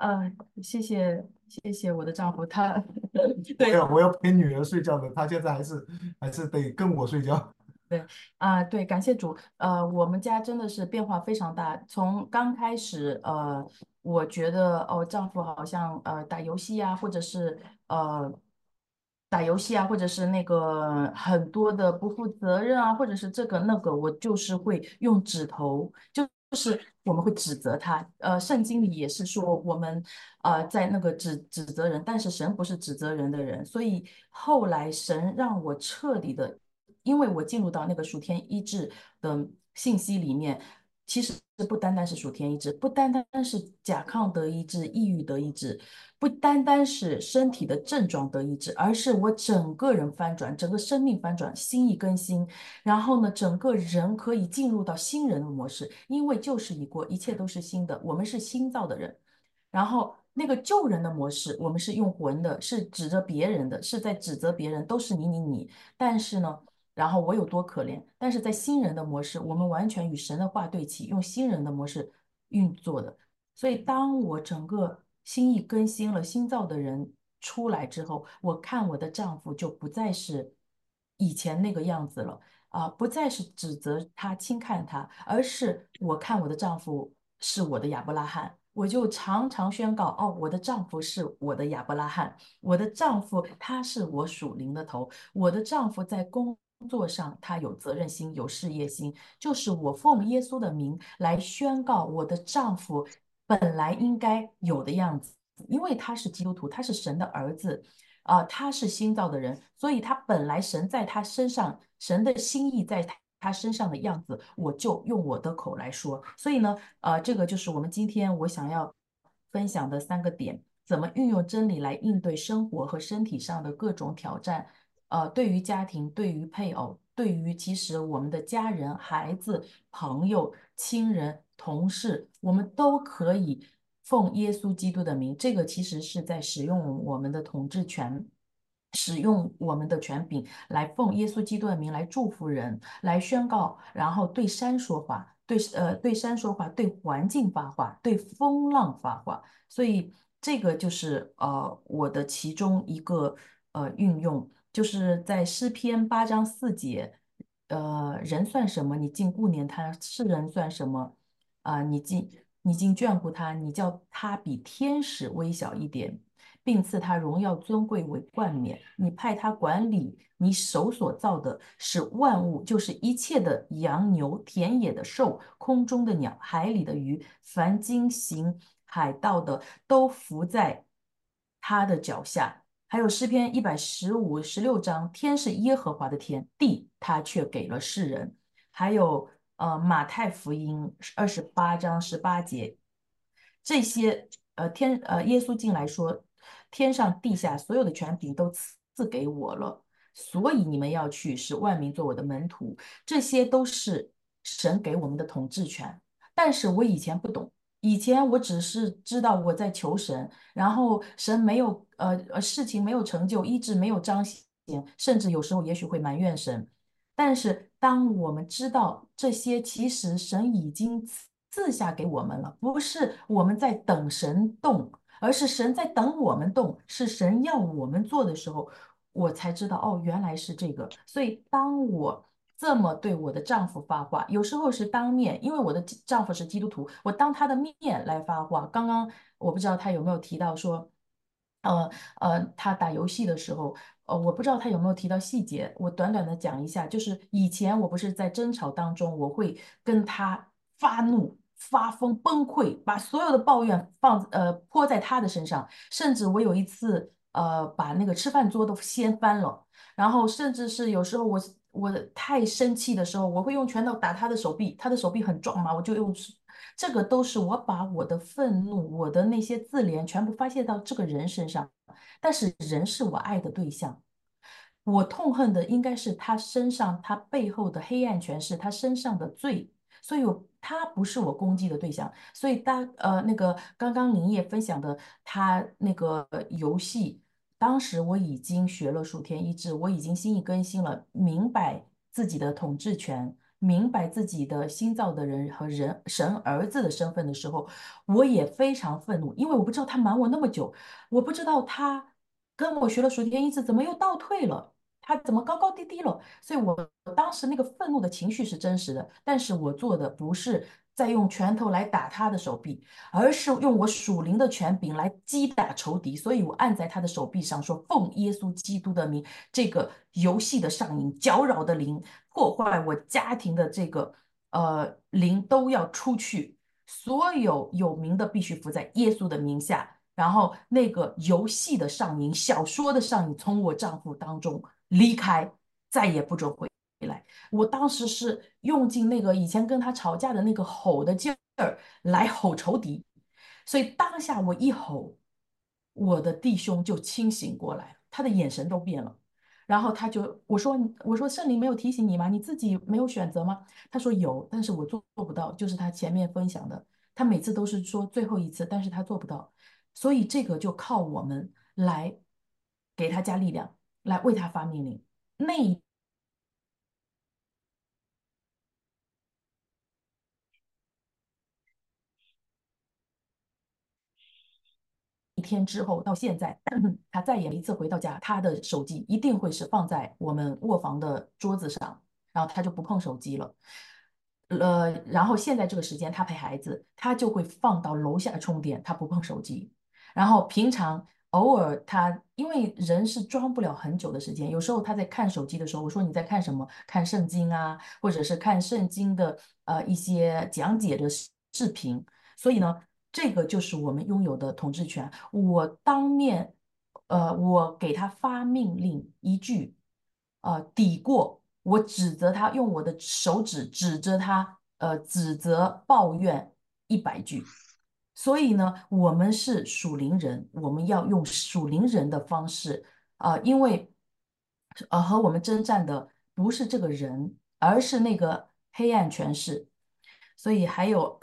呃，谢谢谢谢我的丈夫，他我对要我要陪女儿睡觉的，她现在还是还是得跟我睡觉。 对啊，对，感谢主。呃，我们家真的是变化非常大。从刚开始，呃，我觉得哦，丈夫好像呃打游戏啊，或者是呃打游戏啊，或者是那个很多的不负责任啊，或者是这个那个，我就是会用指头，就是我们会指责他。呃，圣经里也是说我们呃在那个指指责人，但是神不是指责人的人，所以后来神让我彻底的。因为我进入到那个属天医治的信息里面，其实不单单是属天医治，不单单是甲亢得医治、抑郁得医治，不单单是身体的症状得医治，而是我整个人翻转，整个生命翻转，心意更新，然后呢，整个人可以进入到新人的模式，因为旧事已过，一切都是新的，我们是新造的人。然后那个救人的模式，我们是用魂的，是指着别人的，是在指责别人，都是你你你。但是呢，然后我有多可怜？但是在新人的模式，我们完全与神的话对齐，用新人的模式运作的。所以，当我整个心意更新了，新造的人出来之后，我看我的丈夫就不再是以前那个样子了。啊、不再是指责他、轻看他，而是我看我的丈夫是我的亚伯拉罕，我就常常宣告：哦，我的丈夫是我的亚伯拉罕，我的丈夫他是我属灵的头，我的丈夫在工作上他有责任心、有事业心，就是我奉耶稣的名来宣告我的丈夫本来应该有的样子，因为他是基督徒，他是神的儿子。啊、呃他是新造的人，所以他本来神在他身上，神的心意在他他身上的样子，我就用我的口来说。所以呢，呃，这个就是我们今天我想要分享的三个点：怎么运用真理来应对生活和身体上的各种挑战。呃，对于家庭，对于配偶，对于其实我们的家人、孩子、朋友、亲人、同事，我们都可以奉耶稣基督的名。这个其实是在使用我们的统治权。使用我们的权柄来奉耶稣基督的名来祝福人，来宣告，然后对山说话，对呃对山说话，对环境发话，对风浪发话。所以这个就是呃我的其中一个呃运用，就是在诗篇八章四节，呃人算什么？你竟顾念他；世人算什么？啊、你竟你竟眷顾他，你叫他比天使微小一点。并赐他荣耀尊贵为冠冕。你派他管理你手所造的，使万物，就是一切的羊牛、田野的兽、空中的鸟、海里的鱼，凡经行海道的，都伏在他的脚下。还有诗篇一百十五十六章，天是耶和华的天，地他却给了世人。还有呃马太福音二十八章十八节，这些呃天呃耶稣进来说，天上地下所有的权柄都赐给我了，所以你们要去，使万民做我的门徒。这些都是神给我们的统治权。但是我以前不懂，以前我只是知道我在求神，然后神没有呃呃事情没有成就，医治没有彰显，甚至有时候也许会埋怨神。但是当我们知道这些其实神已经赐下给我们了，不是我们在等神动，而是神在等我们动，是神要我们做的时候，我才知道哦，原来是这个。所以当我这么对我的丈夫发话，有时候是当面，因为我的丈夫是基督徒，我当他的面来发话。刚刚我不知道他有没有提到说，呃呃，他打游戏的时候。呃，我不知道他有没有提到细节，我短短的讲一下，就是以前我不是在争吵当中，我会跟他发怒、发疯、崩溃，把所有的抱怨放呃泼在他的身上，甚至我有一次呃把那个吃饭桌都掀翻了，然后甚至是有时候我我太生气的时候，我会用拳头打他的手臂，他的手臂很壮嘛，我就用这个都是我把我的愤怒、我的那些自怜全部发泄到这个人身上。但是人是我爱的对象，我痛恨的应该是他身上他背后的黑暗权势，他身上的罪，所以我他不是我攻击的对象。所以当呃那个刚刚林业分享的他那个游戏，当时我已经学了数天一致，我已经心意更新了，明白自己的统治权。 明白自己的新造的人和人神儿子的身份的时候，我也非常愤怒，因为我不知道他瞒我那么久，我不知道他跟我学了数天一次，怎么又倒退了？他怎么高高低低了？所以我当时那个愤怒的情绪是真实的，但是我做的不是在用拳头来打他的手臂，而是用我属灵的权柄来击打仇敌。所以我按在他的手臂上说：奉耶稣基督的名，这个游戏的上瘾、搅扰的灵、破坏我家庭的这个呃灵都要出去，所有有名的必须服在耶稣的名下。然后那个游戏的上瘾、小说的上瘾从我丈夫当中离开，再也不准回来。我当时是用尽那个以前跟他吵架的那个吼的劲儿来吼仇敌，所以当下我一吼，我的弟兄就清醒过来，他的眼神都变了。然后他就我说我说圣灵没有提醒你吗？你自己没有选择吗？他说有，但是我做做不到，就是他前面分享的，他每次都是说最后一次，但是他做不到。所以这个就靠我们来给他加力量，来为他发命令。那一天之后到现在，他再也没一次回到家，他的手机一定会是放在我们卧房的桌子上，然后他就不碰手机了。呃，然后现在这个时间他陪孩子，他就会放到楼下充电，他不碰手机。然后平常偶尔他，因为人是装不了很久的时间，有时候他在看手机的时候，我说你在看什么？看圣经啊，或者是看圣经的呃一些讲解的视频。所以呢，这个就是我们拥有的统治权。我当面，呃，我给他发命令一句，呃，抵过，我指责他，用我的手指指着他，呃，指责抱怨一百句。所以呢，我们是属灵人，我们要用属灵人的方式，呃，因为呃和我们征战的不是这个人，而是那个黑暗权势。所以还有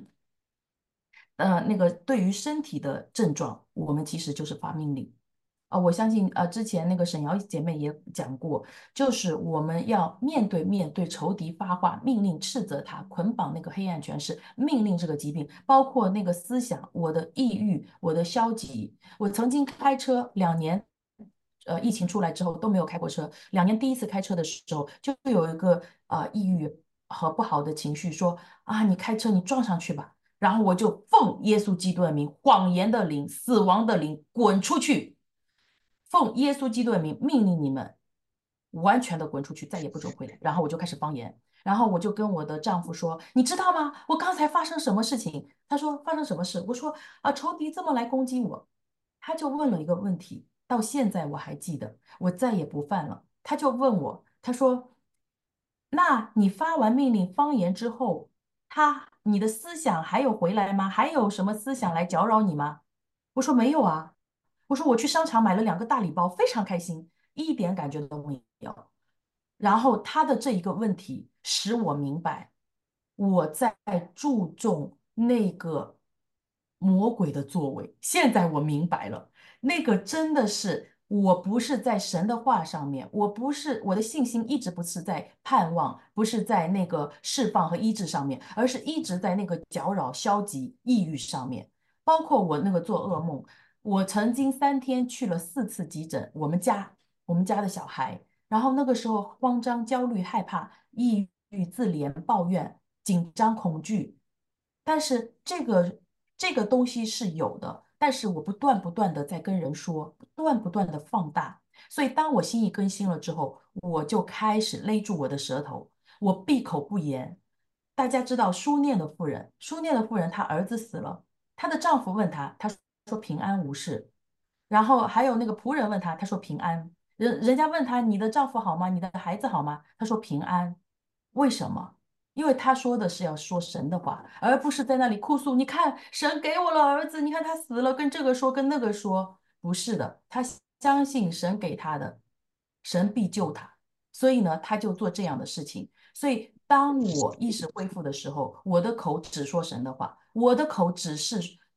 呃，那个对于身体的症状，我们其实就是发命令。啊、我相信呃，之前那个沈瑶姐妹也讲过，就是我们要面对面对仇敌发话，命令斥责他，捆绑那个黑暗权势，命令这个疾病，包括那个思想，我的抑郁，我的消极。我曾经开车两年，呃，疫情出来之后都没有开过车，两年第一次开车的时候，就有一个呃抑郁和不好的情绪说啊，你开车你撞上去吧。然后我就奉耶稣基督的名，谎言的灵、死亡的灵，滚出去！奉耶稣基督的名命令你们完全的滚出去，再也不准回来。然后我就开始方言，然后我就跟我的丈夫说：“你知道吗？我刚才发生什么事情？”他说：“发生什么事？”我说：“啊，仇敌这么来攻击我。”他就问了一个问题，到现在我还记得，我再也不犯了。他就问我，他说：“那你发完命令方言之后，他你的思想还有回来吗？还有什么思想来搅扰你吗？”我说：“没有啊。”我说：“我去商场买了两个大礼包，非常开心，一点感觉都没有。”然后他的这一个问题使我明白，我在注重那个魔鬼的作为。现在我明白了，那个真的是我不是在神的话上面，我不是我的信心一直不是在盼望，不是在那个释放和医治上面，而是一直在那个搅扰、消极、抑郁上面。包括我那个做噩梦，我曾经三天去了四次急诊，我们家我们家的小孩。然后那个时候慌张、焦虑、害怕、抑郁、自怜、抱怨、紧张、恐惧，但是这个这个东西是有的，但是我不断不断的在跟人说，不断不断的放大，所以当我心意更新了之后，我就开始勒住我的舌头，我闭口不言。大家知道书念的妇人，书念的妇人她儿子死了，她的丈夫问她，她说平安无事，然后还有那个仆人问她，她说平安。人人家问她你的丈夫好吗？你的孩子好吗？她说平安。为什么？因为她说的是要说神的话，而不是在那里哭诉。你看，神给我了儿子，你看他死了，跟这个说，跟那个说，不是的。她相信神给他的，神必救他。所以呢，他就做这样的事情。所以当我意识恢复的时候，我的口只说神的话，我的口只是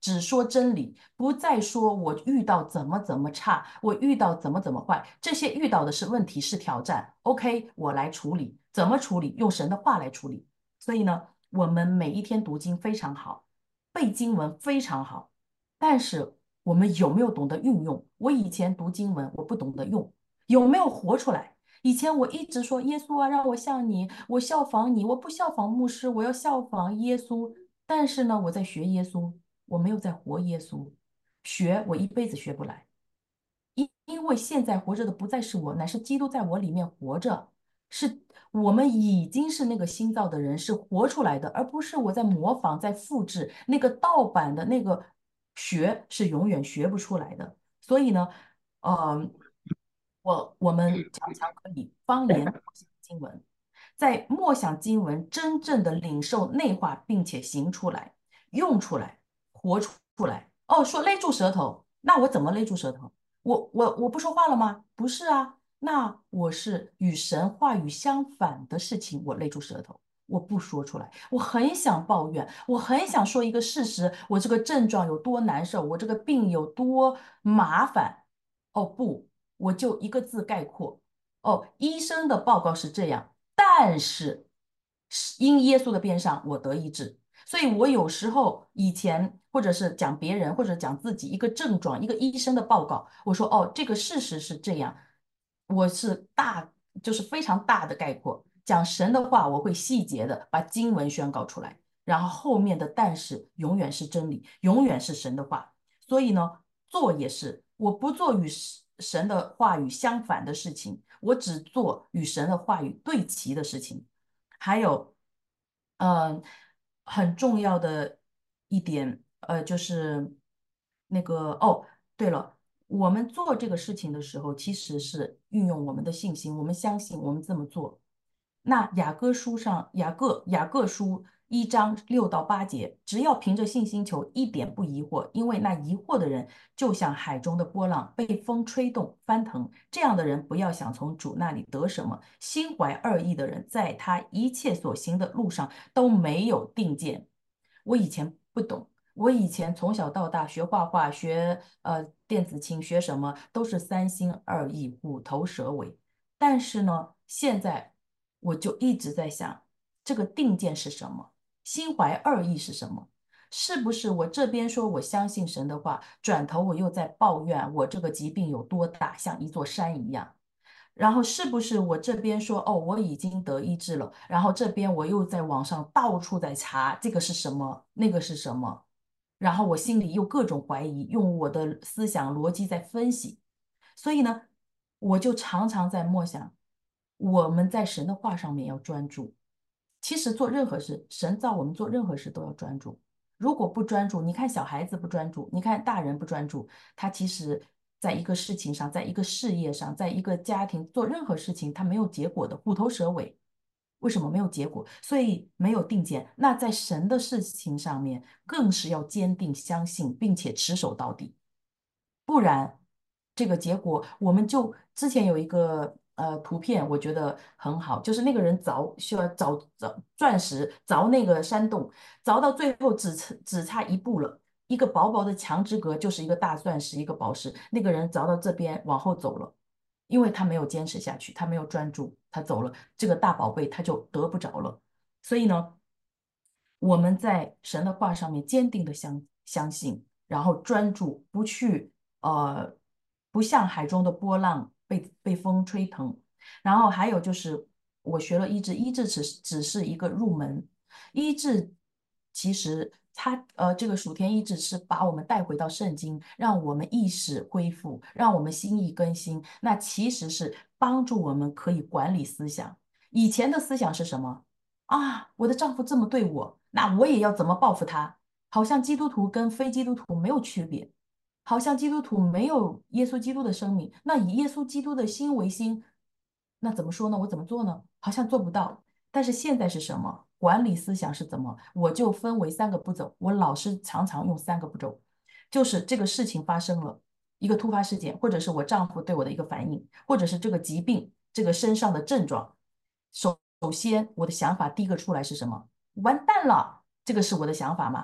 只说真理，不再说我遇到怎么怎么差，我遇到怎么怎么坏，这些遇到的是问题，是挑战。OK，我来处理，怎么处理？用神的话来处理。所以呢，我们每一天读经非常好，背经文非常好，但是我们有没有懂得运用？我以前读经文，我不懂得用，有没有活出来？以前我一直说耶稣啊，让我像你，我效仿你，我不效仿牧师，我要效仿耶稣。但是呢，我在学耶稣，我没有在活耶稣，学我一辈子学不来。因因为现在活着的不再是我，乃是基督在我里面活着，是我们已经是那个新造的人，是活出来的，而不是我在模仿、在复制那个盗版的那个学，是永远学不出来的。所以呢，呃，我我们常常可以方言默想经文，在默想经文真正的领受内化，并且行出来、用出来、活出来。哦，说勒住舌头，那我怎么勒住舌头？我我我不说话了吗？不是啊，那我是与神话语相反的事情，我勒住舌头，我不说出来。我很想抱怨，我很想说一个事实，我这个症状有多难受，我这个病有多麻烦。哦不，我就一个字概括。哦，医生的报告是这样，但是因耶稣的边上，我得医治。所以我有时候以前或者是讲别人或者讲自己一个症状，一个医生的报告，我说哦，这个事实是这样，我是大就是非常大的概括。讲神的话，我会细节的把经文宣告出来，然后后面的但是永远是真理，永远是神的话。所以呢，做也是，我不做与神的话语相反的事情，我只做与神的话语对齐的事情。还有，嗯、呃很重要的一点，呃，就是那个哦，对了，我们做这个事情的时候，其实是运用我们的信心，我们相信我们这么做。那雅各书上，雅各雅各书一章六到八节，只要凭着信心求，一点不疑惑，因为那疑惑的人就像海中的波浪，被风吹动翻腾。这样的人不要想从主那里得什么。心怀二意的人，在他一切所行的路上都没有定见。我以前不懂。我以前从小到大学画画、学呃电子琴、学什么都是三心二意、虎头蛇尾。但是呢，现在我就一直在想，这个定见是什么？心怀二意是什么？是不是我这边说我相信神的话，转头我又在抱怨我这个疾病有多大，像一座山一样？然后是不是我这边说哦我已经得医治了，然后这边我又在网上到处在查这个是什么，那个是什么，然后我心里又各种怀疑，用我的思想逻辑在分析，所以呢，我就常常在默想，我们在神的话上面要专注。其实做任何事，神造我们做任何事都要专注。如果不专注，你看小孩子不专注，你看大人不专注，他其实在一个事情上，在一个事业上，在一个家庭做任何事情，他没有结果的，虎头蛇尾。为什么没有结果？所以没有定见。那在神的事情上面，更是要坚定相信，并且持守到底。不然这个结果，我们就之前有一个呃图片，我觉得很好，就是那个人凿需要凿凿钻石，凿那个山洞，凿到最后只差只差一步了，一个薄薄的墙之隔就是一个大钻石，一个宝石。那个人凿到这边往后走了，因为他没有坚持下去，他没有专注，他走了，这个大宝贝他就得不着了。所以呢，我们在神的话上面坚定的相相信，然后专注，不去呃，不像海中的波浪被被风吹腾。然后还有就是，我学了医治，医治只只是一个入门，医治其实它呃这个属天医治是把我们带回到圣经，让我们意识恢复，让我们心意更新。那其实是帮助我们可以管理思想。以前的思想是什么？啊，我的丈夫这么对我，那我也要怎么报复他？好像基督徒跟非基督徒没有区别，好像基督徒没有耶稣基督的生命，那以耶稣基督的心为心，那怎么说呢？我怎么做呢？好像做不到。但是现在是什么？管理思想是怎么？我就分为三个步骤。我老师常常用三个步骤，就是这个事情发生了，一个突发事件，或者是我丈夫对我的一个反应，或者是这个疾病，这个身上的症状。首首先，我的想法第一个出来是什么？完蛋了，这个是我的想法吗？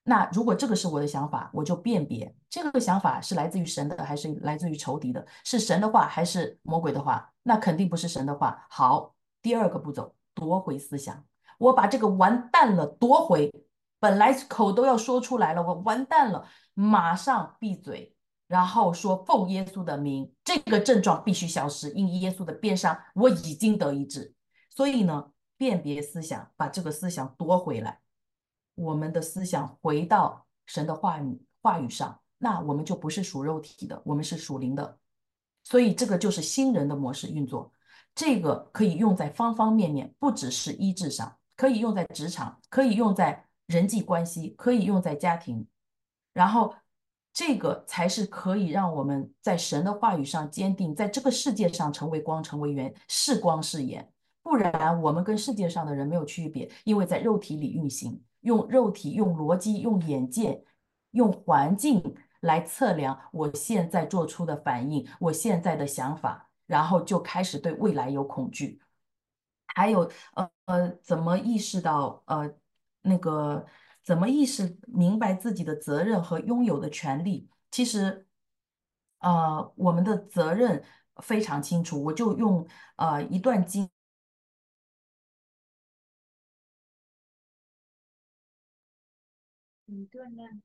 那如果这个是我的想法，我就辨别这个想法是来自于神的，还是来自于仇敌的，是神的话还是魔鬼的话？那肯定不是神的话。好，第二个步骤，夺回思想。我把这个完蛋了夺回，本来口都要说出来了，我完蛋了，马上闭嘴，然后说奉耶稣的名，这个症状必须消失，因耶稣的鞭伤，我已经得医治。所以呢，辨别思想，把这个思想夺回来。我们的思想回到神的话语话语上，那我们就不是属肉体的，我们是属灵的。所以这个就是新人的模式运作，这个可以用在方方面面，不只是医治上，可以用在职场，可以用在人际关系，可以用在家庭，然后这个才是可以让我们在神的话语上坚定，在这个世界上成为光，成为源，是光是盐。不然我们跟世界上的人没有区别，因为在肉体里运行，用肉体、用逻辑、用眼界、用环境来测量我现在做出的反应，我现在的想法，然后就开始对未来有恐惧。还有呃呃，怎么意识到呃那个怎么意识明白自己的责任和拥有的权利？其实呃我们的责任非常清楚，我就用呃一段经。 一个呢？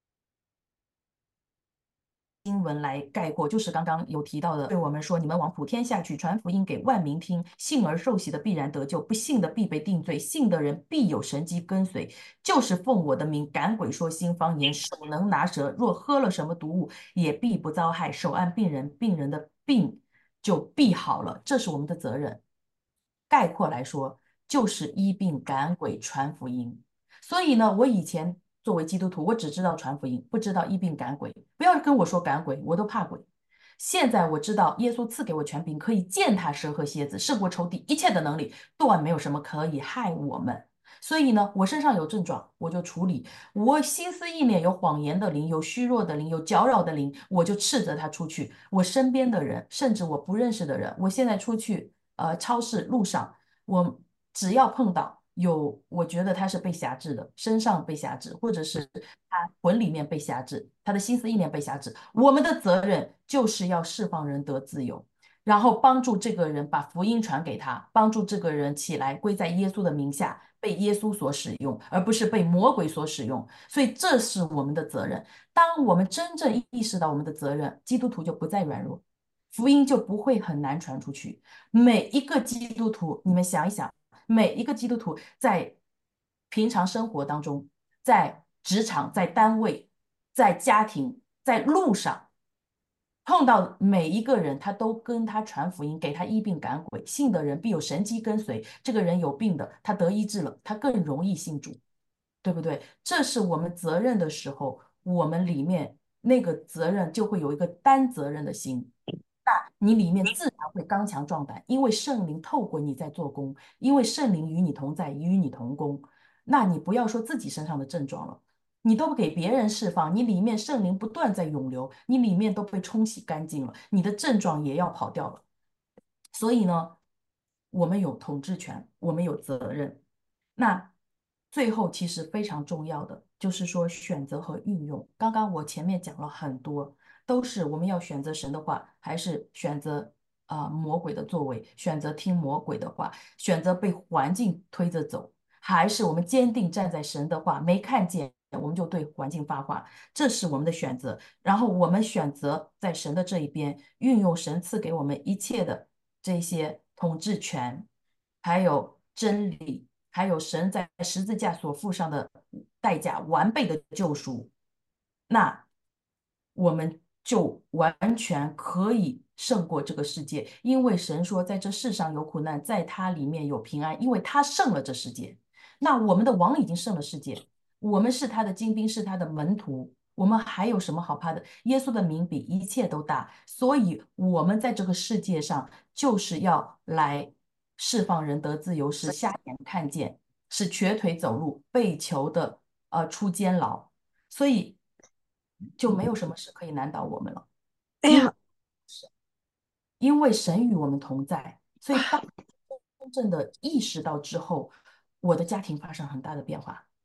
经文来概括，就是刚刚有提到的，对我们说：你们往普天下去，传福音给万民听。信而受洗的必然得救，不信的必被定罪。信的人必有神迹跟随，就是奉我的名赶鬼，说新方言，手能拿蛇，若喝了什么毒物，也必不遭害。手按病人，病人的病就必好了。这是我们的责任。概括来说，就是医病赶鬼传福音。所以呢，我以前作为基督徒，我只知道传福音，不知道医病赶鬼。不要跟我说赶鬼，我都怕鬼。现在我知道耶稣赐给我权柄，可以践踏蛇和蝎子，胜过仇敌一切的能力，断没有什么可以害我们。所以呢，我身上有症状，我就处理；我心思意念有谎言的灵，有虚弱的灵，有搅扰的灵，我就斥责他出去。我身边的人，甚至我不认识的人，我现在出去，呃，超市路上，我只要碰到有，我觉得他是被辖制的，身上被辖制，或者是他魂里面被辖制，他的心思意念被辖制。我们的责任就是要释放人得自由，然后帮助这个人把福音传给他，帮助这个人起来归在耶稣的名下，被耶稣所使用，而不是被魔鬼所使用。所以这是我们的责任。当我们真正意识到我们的责任，基督徒就不再软弱，福音就不会很难传出去。每一个基督徒，你们想一想，每一个基督徒在平常生活当中，在职场、在单位、在家庭、在路上碰到每一个人，他都跟他传福音，给他医病赶鬼。信的人必有神迹跟随。这个人有病的，他得医治了，他更容易信主，对不对？这是我们责任的时候，我们里面那个责任就会有一个担责任的心。你里面自然会刚强壮胆，因为圣灵透过你在做工，因为圣灵与你同在，与你同工。那你不要说自己身上的症状了，你都给别人释放，你里面圣灵不断在涌流，你里面都被冲洗干净了，你的症状也要跑掉了。所以呢，我们有统治权，我们有责任。那最后其实非常重要的就是说选择和运用。刚刚我前面讲了很多，都是我们要选择神的话，还是选择啊、呃魔鬼的作为，选择听魔鬼的话，选择被环境推着走，还是我们坚定站在神的话，没看见我们就对环境发话，这是我们的选择。然后我们选择在神的这一边，运用神赐给我们一切的这些统治权，还有真理。还有神在十字架所付上的代价，完备的救赎，那我们就完全可以胜过这个世界，因为神说，在这世上有苦难，在他里面有平安，因为他胜了这世界。那我们的王已经胜了世界，我们是他的精兵，是他的门徒。我们还有什么好怕的？耶稣的名比一切都大，所以我们在这个世界上就是要来释放人得自由，使瞎眼看见，使瘸腿走路，被囚的呃出监牢，所以就没有什么事可以难倒我们了，因为哎呀， 因为神与我们同在，所以当真正的意识到之后，我的家庭发生很大的变化。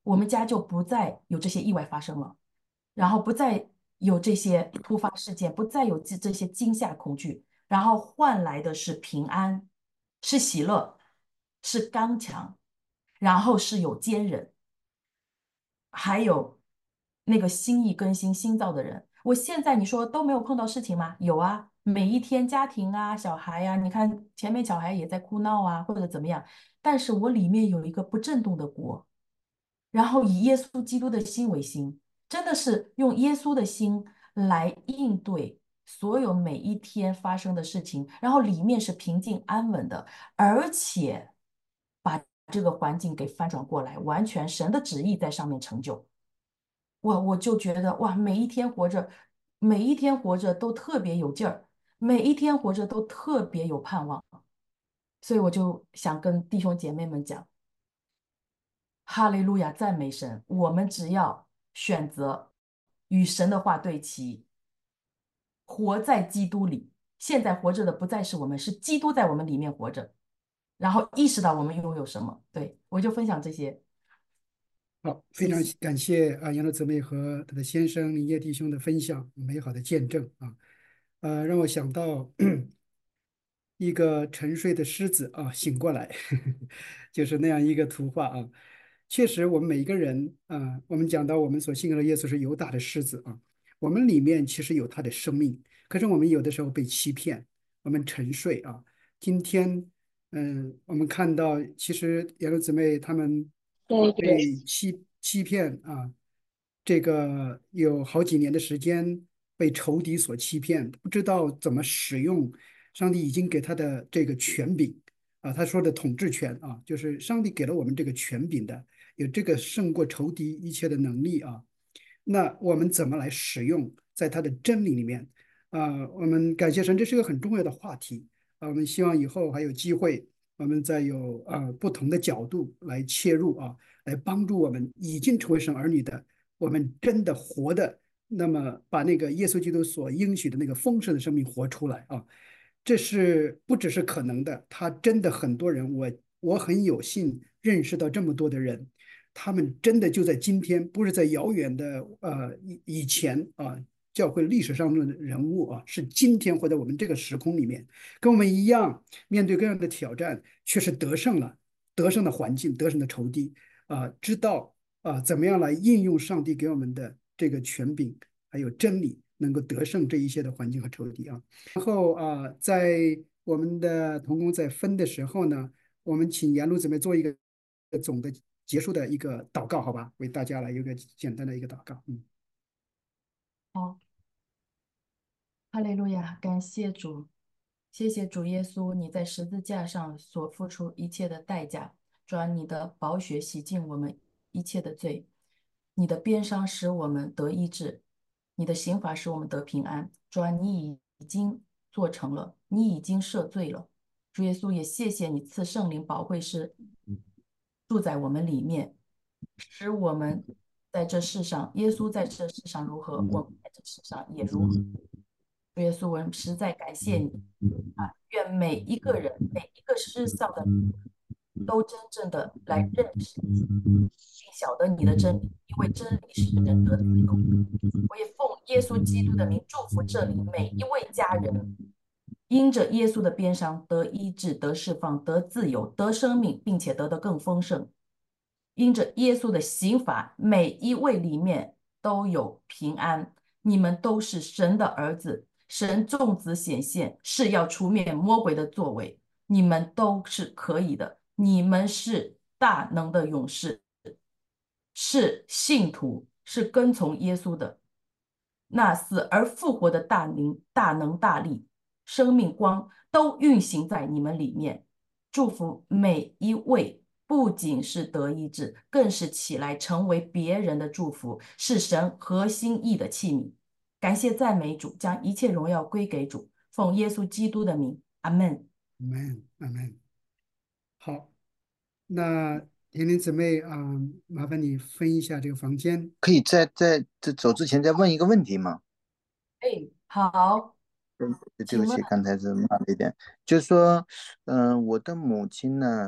我们家就不再有这些意外发生了，然后不再有这些突发事件，不再有这这些惊吓恐惧，然后换来的是平安，是喜乐，是刚强，然后是有坚韧，还有那个心意更新、新造的人。我现在你说都没有碰到事情吗？有啊，每一天家庭啊、小孩呀、你看前面小孩也在哭闹啊，或者怎么样，但是我里面有一个不震动的国，然后以耶稣基督的心为心，真的是用耶稣的心来应对所有每一天发生的事情，然后里面是平静安稳的，而且把这个环境给翻转过来，完全神的旨意在上面成就。我我就觉得哇，每一天活着，每一天活着都特别有劲儿，每一天活着都特别有盼望，所以我就想跟弟兄姐妹们讲。哈利路亚，赞美神！我们只要选择与神的话对齐，活在基督里。现在活着的不再是我们，是基督在我们里面活着。然后意识到我们拥有什么。对，我就分享这些， 好，非常谢谢。 感谢啊杨乐姊妹和她的先生林业弟兄的分享，美好的见证啊，呃，让我想到一个沉睡的狮子啊醒过来，就是那样一个图画啊。确实，我们每一个人啊，我们讲到我们所信仰的耶稣是犹大的狮子啊，我们里面其实有他的生命，可是我们有的时候被欺骗，我们沉睡啊。今天，嗯，我们看到其实杨乐姊妹他们对对， 被欺欺骗啊，这个有好几年的时间被仇敌所欺骗，不知道怎么使用上帝已经给他的这个权柄啊，他说的统治权啊，就是上帝给了我们这个权柄的，有这个胜过仇敌一切的能力啊。那我们怎么来使用在他的真理里面啊？我们感谢神，这是一个很重要的话题啊。我们希望以后还有机会，我们再有啊不同的角度来切入啊，来帮助我们已经成为神儿女的，我们真的活的，那么把那个耶稣基督所应许的那个丰盛的生命活出来啊。这是不只是可能的，他真的很多人，我我很有幸认识到这么多的人，他们真的就在今天，不是在遥远的呃以以前啊，教会历史上的人物啊，是今天活在我们这个时空里面，跟我们一样，面对各样的挑战，却是得胜了，得胜的环境，得胜的仇敌啊，知道啊怎么样来应用上帝给我们的这个权柄，还有真理，能够得胜这一些的环境和仇敌啊。然后啊，在我们的童工在分的时候呢，我们请严路姊妹做一个总的结束的一个祷告，好吧？为大家来有个简单的一个祷告。嗯。 好，哈利路亚，感谢主，谢谢主耶稣，你在十字架上所付出一切的代价，主啊，你的宝血洗净我们一切的罪，你的鞭伤使我们得医治，你的刑罚使我们得平安。主啊，你已经做成了，你已经赦罪了。主耶稣也谢谢你赐圣灵保惠师住在我们里面，使我们在这世上，耶稣在这世上如何，我们在这世上也如何。主耶稣，我们实在感谢你啊！愿每一个人，每一个失丧的都真正的来认识你，并晓得你的真理，因为真理是人得的自由。我也奉耶稣基督的名祝福这里每一位家人，因着耶稣的鞭伤得医治、得释放、得自由、得生命，并且得的更丰盛。因着耶稣的刑罚，每一位里面都有平安。你们都是神的儿子，神众子显现是要除灭魔鬼的作为。你们都是可以的，你们是大能的勇士，是信徒，是跟从耶稣的。那死而复活的大能、大能大力、生命光都运行在你们里面。祝福每一位，不仅是得医治，更是起来成为别人的祝福，是神合心意的器皿。感谢赞美主，将一切荣耀归给主，奉耶稣基督的名，阿门。 阿门，阿门。好，那甜甜姊妹啊，麻烦你分一下这个房间。 可以在在这走之前再问一个问题吗？ 哎，好， 对对不请问， 起，刚才是慢了一点。就是说，嗯、我的母亲呢，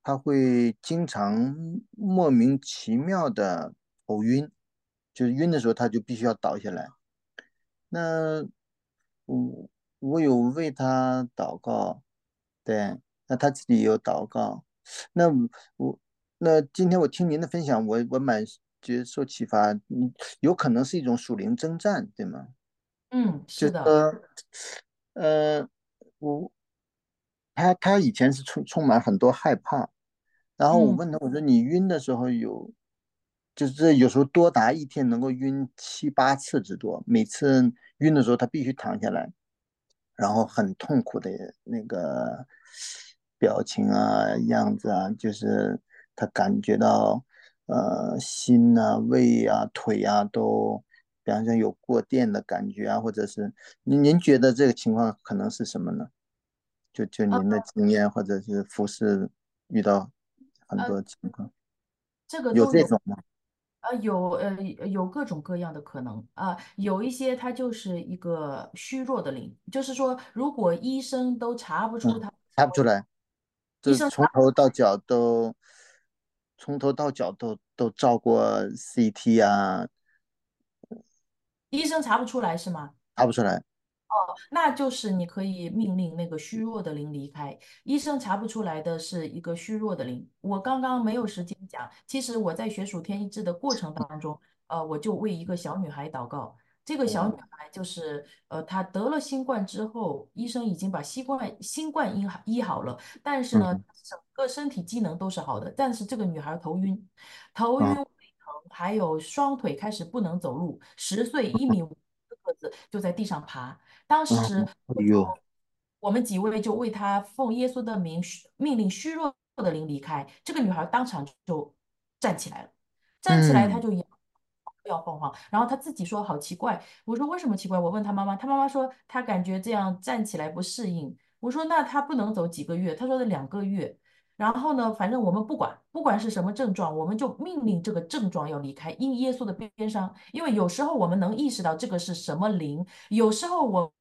他会经常莫名其妙的头晕，就是晕的时候他就必须要倒下来。那我我有为他祷告，对，那他自己也有祷告。那我那今天我听您的分享，我我蛮觉得受启发，嗯，有可能是一种属灵征战，对吗？ 嗯， 就是是的， 说，呃，我他他以前是充充满很多害怕，然后我嗯。 问他，我说你晕的时候有，就是这有时候多达一天能够晕七八次之多，每次晕的时候他必须躺下来，然后很痛苦的那个表情啊、样子啊，就是他感觉到呃心啊、胃啊、腿啊都，比方说有过电的感觉啊，或者是您您觉得这个情况可能是什么呢？就就呃您的经验或者是服饰遇到很呃， 多情况，有这个都有。 这种吗？ 呃，有呃有各种各样的可能啊、有一些它就是一个虚弱的灵，就是说，如果医生都查不出嗯， 他， 查不出来，这医生查从头到脚都，从头到脚都都照过 C T 啊， 医生查不出来是吗？ 查不出来。 那就是你可以命令那个虚弱的灵离开。医生查不出来的是一个虚弱的灵。我刚刚没有时间讲，其实我在学属天医治的过程当中，呃，我就为一个小女孩祷告。这个小女哦， 孩就是呃，她得了新冠之后，医生已经把新冠新冠医好医好了，但是呢， 嗯整个身体机能都是好的，但是这个女孩头晕，头晕啊， 胃疼，还有双腿开始不能走路，十岁一米五的个子就在地上爬。当嗯， 时我就哎呦， 我们几位就为她奉耶稣的名虚命令虚弱的灵离开。这个女孩当场就站起来了，站起来她嗯就摇摇晃晃，然后她自己说好奇怪。我说为什么奇怪？我问她妈妈，她妈妈说她感觉这样站起来不适应。我说那她不能走几个月？她说的两个月。然后呢，反正我们不管，不管是什么症状，我们就命令这个症状要离开，因耶稣的边上。因为有时候我们能意识到这个是什么灵，有时候我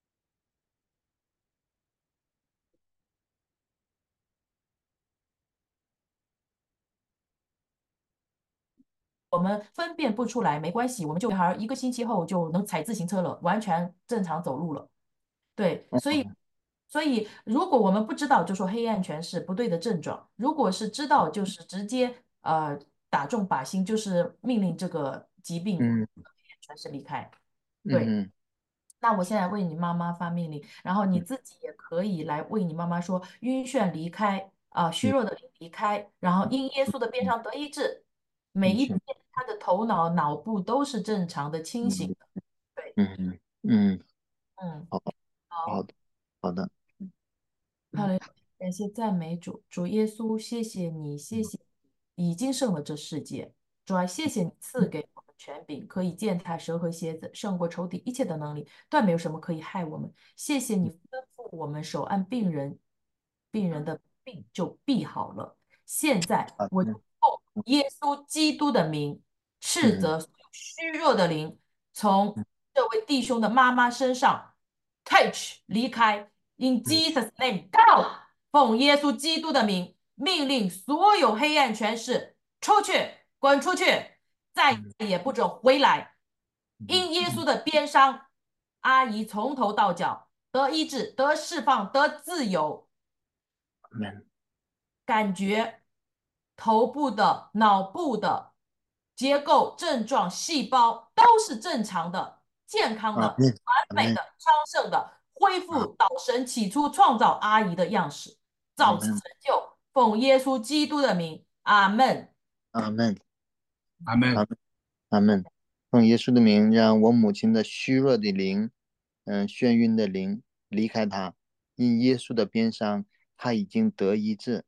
我们分辨不出来，没关系，我们就还一个星期后就能踩自行车了，完全正常走路了。对，所以所以如果我们不知道，就说黑暗全是不对的症状；如果是知道，就是直接呃打中靶心，就是命令这个疾病嗯黑暗全是离开。对。 嗯那我现在为你妈妈发命令，然后你自己也可以来为你妈妈说：晕眩离开，啊、虚嗯弱的灵离开，然后因耶稣的边嗯， 上得医治。每一天， 的确， 他的头脑、脑部都是正常的、清醒嗯的。对， 嗯嗯， 嗯， 好好好。 的好的，嗯好嘞，感谢赞美主，主耶稣，谢谢你，谢谢你已经胜了这世界。主啊，谢谢你赐给我们权柄，可以践踏蛇和蝎子，胜过仇敌一切的能力，断没有什么可以害我们。谢谢你吩咐我们手按病人，病人的病就必好了。现在我就好的， 奉耶稣基督的名，斥嗯责所有虚弱的灵从这位弟兄的妈妈身上 catch 离开。In 嗯 Jesus' name, go！奉耶稣基督的名，命令所有黑暗权势出去，滚出去，再嗯也不准回来。 嗯因耶稣的鞭伤，阿姨从头到脚得医治、得释放、得自由， 嗯感觉头部的、脑部的结构、症状、细胞都是正常的、健康的、 啊嗯完美的、 阿门昌盛的，恢啊复导神起初创造阿姨的样式，早期阿门成就。奉耶稣基督的名，阿门。 阿门阿门。 阿门阿门，奉耶稣的名，让我母亲的虚弱的灵，嗯，眩晕的灵离开她，因耶稣的鞭伤，她已经得医治。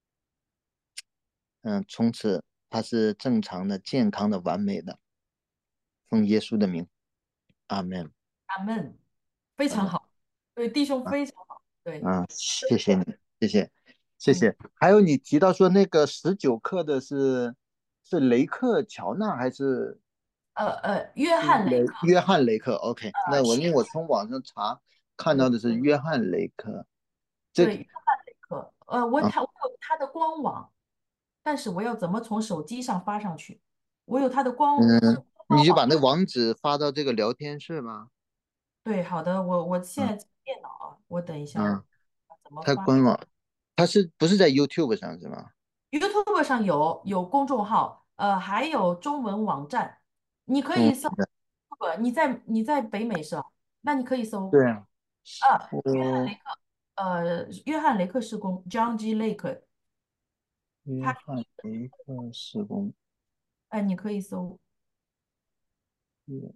嗯，从此他是正常的、健康的、完美的。奉耶稣的名，阿门。 阿门，非好的， 常好，对弟兄啊非常好，对， 啊，谢谢你，谢谢，谢嗯， 谢。还有你提到说那个十九克的是是雷克乔纳还是呃呃，约是翰雷克， 雷约翰雷克？OK，那呃，是， 我因为我从网上查看到对的是约翰雷克，这对，约翰雷克，呃，我啊他我有它的官网，但是我要怎么从手机上发上去？我有它的官嗯，你就把官网。 那网址发到这个聊天室吗？ 对，好的，我我现嗯在电脑啊，我等一下嗯， 怎么发它官网，它是不是在 YouTube 上是吗？ ？YouTube 上有有公众号，呃，还有中文网站，你可中文以搜。不，你在你在北美是吧？那你可以搜对啊， 啊，约翰我雷克，呃，约翰雷克施工 （John G. Lake），他， 约翰雷克施工。 哎，你可以搜。 约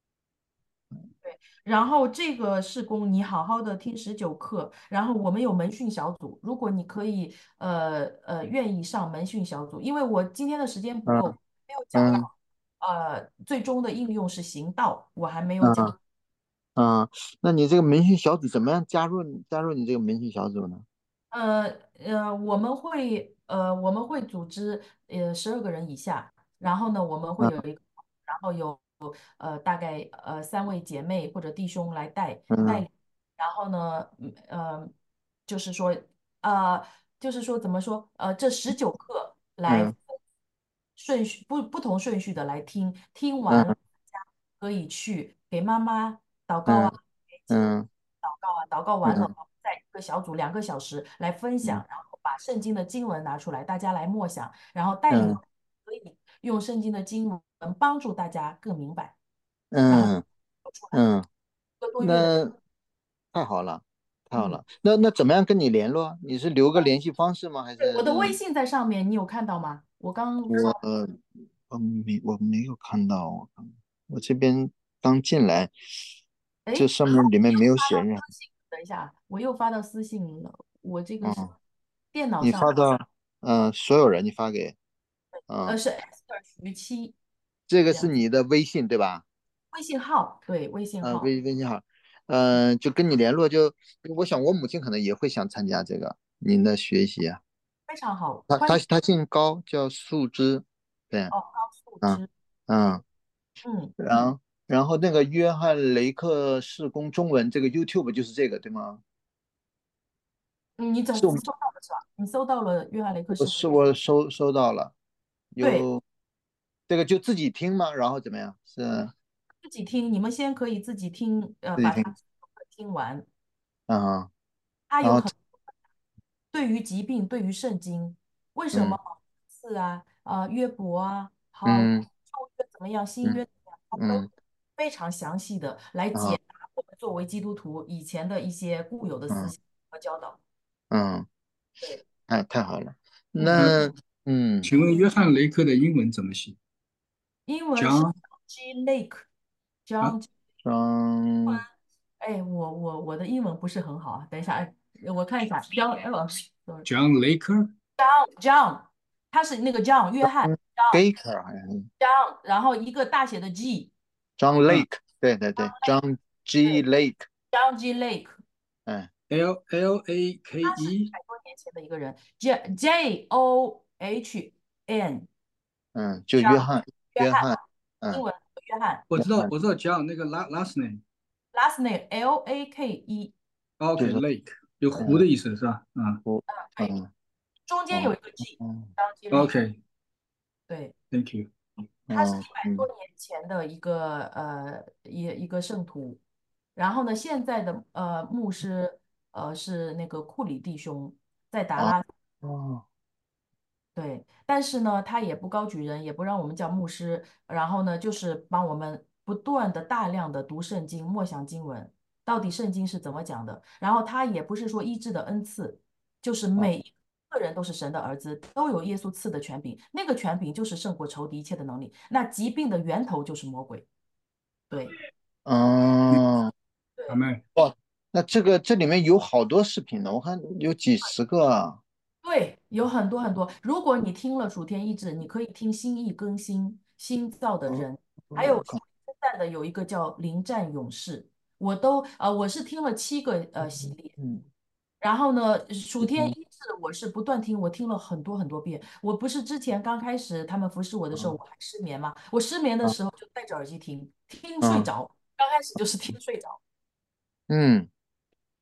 然后这个施工你好好的听十九课，然后我们有门训小组，如果你可以呃呃愿意上门训小组，因为我今天的时间不嗯够，没有讲嗯到呃最终的应用是行道，我还没有讲。 嗯嗯，那你这个门训小组怎么样加入你加入你这个门训小组呢？ 呃呃，我们会呃我们会组织呃十二个人以下，然后呢我们会有嗯一个，然后有呃大概呃三位姐妹或者弟兄来带带嗯领，然后呢嗯呃就是说呃就是说怎么说呃这十九课来嗯顺序不不同顺序的来听，听完了嗯大家可以去给妈妈祷告啊， 嗯给姐妹嗯祷告啊，祷告完了， 嗯我们在一个小组两个小时来分享，然后把圣经的经文拿出来，大家来默想，然后带领嗯可以用圣经的经文帮助大家更明白，然后嗯说出来嗯， 一个多月的。 那太好了，太好嗯， 了。那那怎么样跟你联络啊？你是留个联系方式吗？还对，我的微是信在上面，你有看到吗？我刚发， 我呃我没我没有看到，我看我这边刚进来，这哎， 上面里面没有显示。 私信，等一下，我又发到私信了，我这个是嗯，你电脑上， 发到嗯、呃所有人，你发给嗯、 呃，是 Esther 徐七这个这样子， 是你的微信对吧？ 微信号，对，微信呃， 号。 微微信号，嗯、就跟你联络就，我想我母亲可能也会想参加这个您的学习啊。 非常好， 他他欢迎他姓高，叫树枝，对， 哦，高素嗯质， 嗯， 嗯然后然后那个约翰雷克士工中文这个 YouTube 就是这个对吗？ 嗯，你总是我们搜到了是吧？你搜到了约翰雷克施工， 是我收收到了， 对， 有这个就自己听吗？然后怎么样？是自己听，你们先可以自己听，呃， 自己听， 把它听完。 嗯，然后它有很对于疾病，对于圣经，为什么嗯是啊，呃，约伯啊，好， 嗯旧约怎么样，新嗯约怎么样，它都嗯非常详细的来解啊答我们作为基督徒以前的一些固有的思嗯想和教导。 嗯， 对， 太太好了， 嗯， 呃， 那嗯。 请问约翰雷克的英文怎么写英文是 ？John G Lake，John 啊 G。 张哎，我我我的英文不是很好啊，等一下，哎，我看一下，John，哎，我 sorry，John， John Laker John，他是那个 John 约翰 John Gaker 好像是 John，然后一个大写的 G， 张啊 Lake，对对对，张 G 对 Lake， ，John G Lake， 嗯 ，L L A K 他是一 E 百多年前的一个人，J J O H N， 嗯，就约 John 翰约翰， 约翰，嗯英文约翰我知道， 约翰我知道 John 那个 la last name，OK，Lake ，last name L A K E， 就是有湖嗯的意思是吧？嗯我对， 嗯中间有哦一个嗯 G，John G Lake， ，OK，Thank 对。 you。 他是哦嗯一百多年前的一个呃一一个圣徒，然后呢，现在的呃牧师呃是那个库里弟兄在达哦拉， 哦对，但是呢，他也不高举人，也不让我们叫牧师，然后呢，就是帮我们不断的大量的读圣经，默想经文，到底圣经是怎么讲的，然后他也不是说医治的恩赐，就是哦每一个人都是神的儿子，都有耶稣赐的权柄，那个权柄就是胜过仇敌一切的能力，那疾病的源头就是魔鬼，对哦对。 阿妹， 哇，那这个这里面有好多视频呢，我看有几十个啊， 对，有很多很多。如果你听了楚天一志，你可以听心意更新、新造的哦人，还有我看现在的有一个叫临战勇士，我都呃我是听了七个呃系列， 嗯然后呢，楚天嗯一志我是不断听，我听了很多很多遍。我不是之前刚开始他们服侍我的时候，我还失眠嘛，我失眠的啊时候就戴着耳机听，听睡啊着，刚开始就是听睡着。 嗯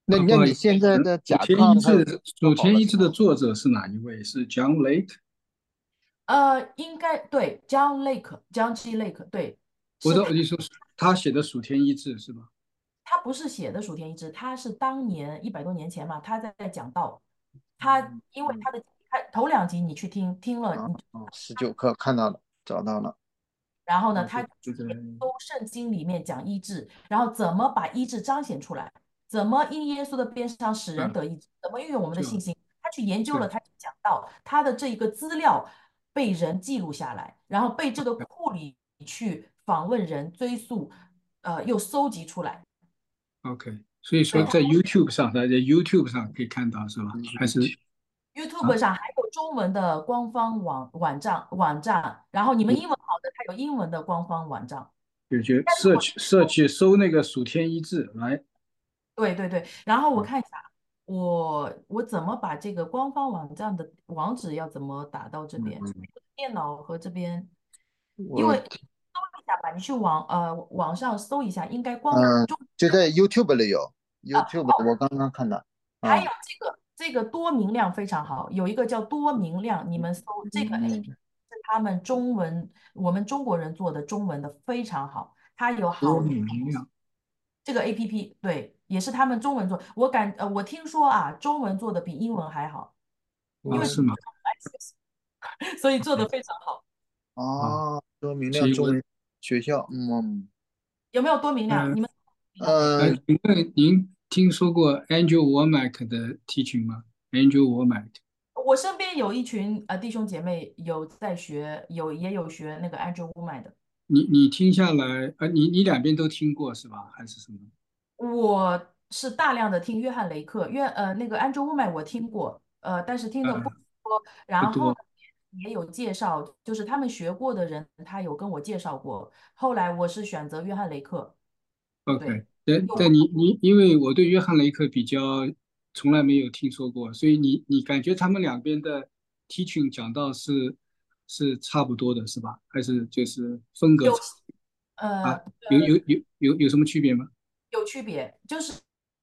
那啊，不那你好意思，嗯现在的蜀田甲亢它一致，蜀都好了是吗？ 田一致的作者是哪一位？是 John Lake？ 呃，应该对，John Lake，John G. Lake，对，是他。 我的你说他写的蜀田一致是吧？ 他不是写的蜀田一枝，他是当年一百多年前嘛，他在讲道。他因为嗯他的他头两集你去听听了， 啊你啊，十九课看到了，找到了。 然后呢， 啊， 他就就在研究圣经里面讲医治，然后怎么把医治彰显出来，怎么因耶稣的鞭伤使人啊， 得医治，怎么运用我们的信就心。他去研究了， 对他就讲到他的这一个资料被人记录下来，然后被这个对库里去访问人追溯，呃，又搜集出来。 ，OK。所以所以他说在 YouTube 上，在 YouTube 上可以看到是吧？还是 YouTube 啊？ 上还有中文的官方网网站网站，然后你们英文好的，它有英文的官方网站。 就就社区社区搜那个蜀田一致来。 对对对，然后我嗯看一下，我我怎么把这个官方网站的网址要怎么打到这边？ 嗯， 电脑和这边，因为我搜一下吧，你去网呃网上搜一下，应该官嗯， 中就在 YouTube 里有啊 ，YouTube 哦， 我刚刚看到还有啊。 这个这个多明亮非常好，有一个叫多明亮，你们搜这个 A P P 嗯， 是他们中文我们中国人做的中文的非常好，它有多好多。 明亮这个 A P P 对，也是他们中文做。我感呃，我听说啊，中文做的比英文还好，因啊？ 为我是吗？ 所以做的非常好。 啊， 啊，多明所以我亮中文学校，嗯有没有多明亮？ 呃你们呃， 呃请问您听说过 Andrew Womack 的 teaching 吗？Andrew Womack， 我身边有一群呃弟兄姐妹有在学，有也有学那个 Andrew Womack 的。 你你听下来，呃，你你两边都听过是吧？还是什么？ 我是大量的听约翰雷克，约呃那个 Andrew Womack 我听过，呃，但是听的不呃， 多。然后呢不多。 也有介绍，就是他们学过的人，他有跟我介绍过。后来我是选择约翰雷克。对。 OK，但但你你因为我对约翰雷克比较从来没有听说过，所以你你感觉他们两边的 teaching 讲到是是差不多的是吧？还是就是风格有差啊？ 呃有有有有有什么区别吗？ 有区别，就是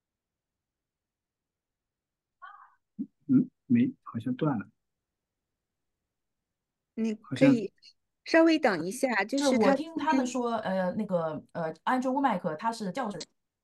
嗯，没，好像断了， 你好像可以稍微等一下，就是是他我听他们说，呃，那个呃，安卓乌麦克他是教授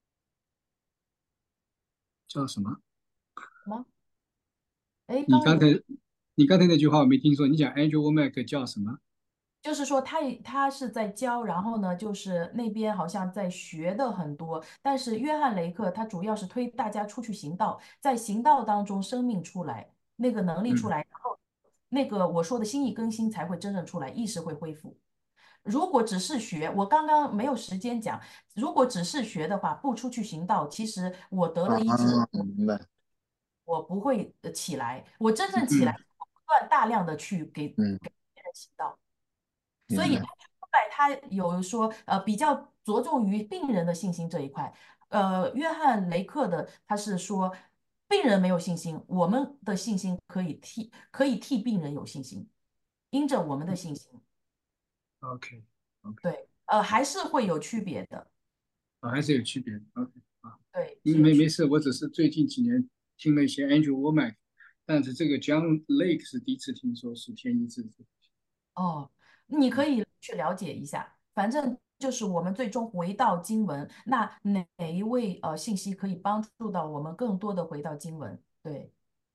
叫什么？ 吗？哎，刚有你刚才你刚才那句话我没听说，你讲 Andrew Womack 叫什么？ 就是说他也他是在教，然后呢，就是那边好像在学的很多，但是约翰雷克他主要是推大家出去行道，在行道当中生命出来，那个能力出嗯来，然后那个我说的心意更新才会真正出来，意识会恢复。如果只是学，我刚刚没有时间讲，如果只是学的话，不出去行道，其实我得了医治， 啊，明白， 我不会呃起来，我真正起来， 嗯我不断大量的去给嗯， 给别人行道。所以明白， 后来他有说，呃，比较着重于病人的信心这一块。呃，约翰雷克的他是说，病人没有信心，我们的信心可以替可以替病人有信心，因着我们的信心， ，OK OK， 对，呃，还是会有区别的， 啊，还是有区别的。OK。啊。 对， 因是有区。 为没没事，我只是最近几年听了一些 Andrew Womack，但是这个 John Lake 是第一次听说是天一致。 哦，你可嗯以去了解一下，反正就是我们最终回到经文，那哪哪一位呃信息可以帮助到我们更多的回到经文？对。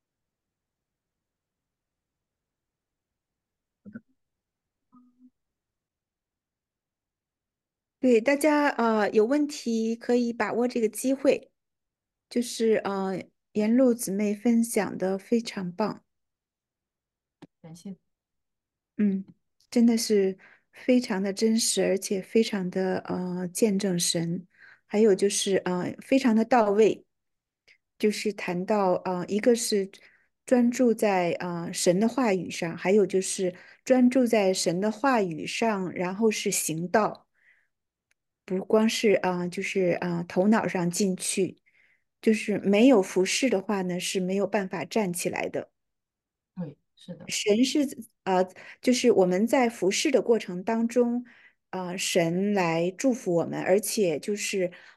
对大家呃有问题可以把握这个机会，就是呃沿路姊妹分享的非常棒， 感谢。 嗯，真的是非常的真实，而且非常的呃见证神，还有就是呃非常的到位，就是谈到呃一个是专注在呃神的话语上，还有就是专注在神的话语上，然后是行道。不光是啊、呃就是啊、呃头脑上进去，就是没有服侍的话呢，是没有办法站起来的。 对，是的。 神是呃，就是我们在服侍的过程当中，呃，神来祝福我们，而且就是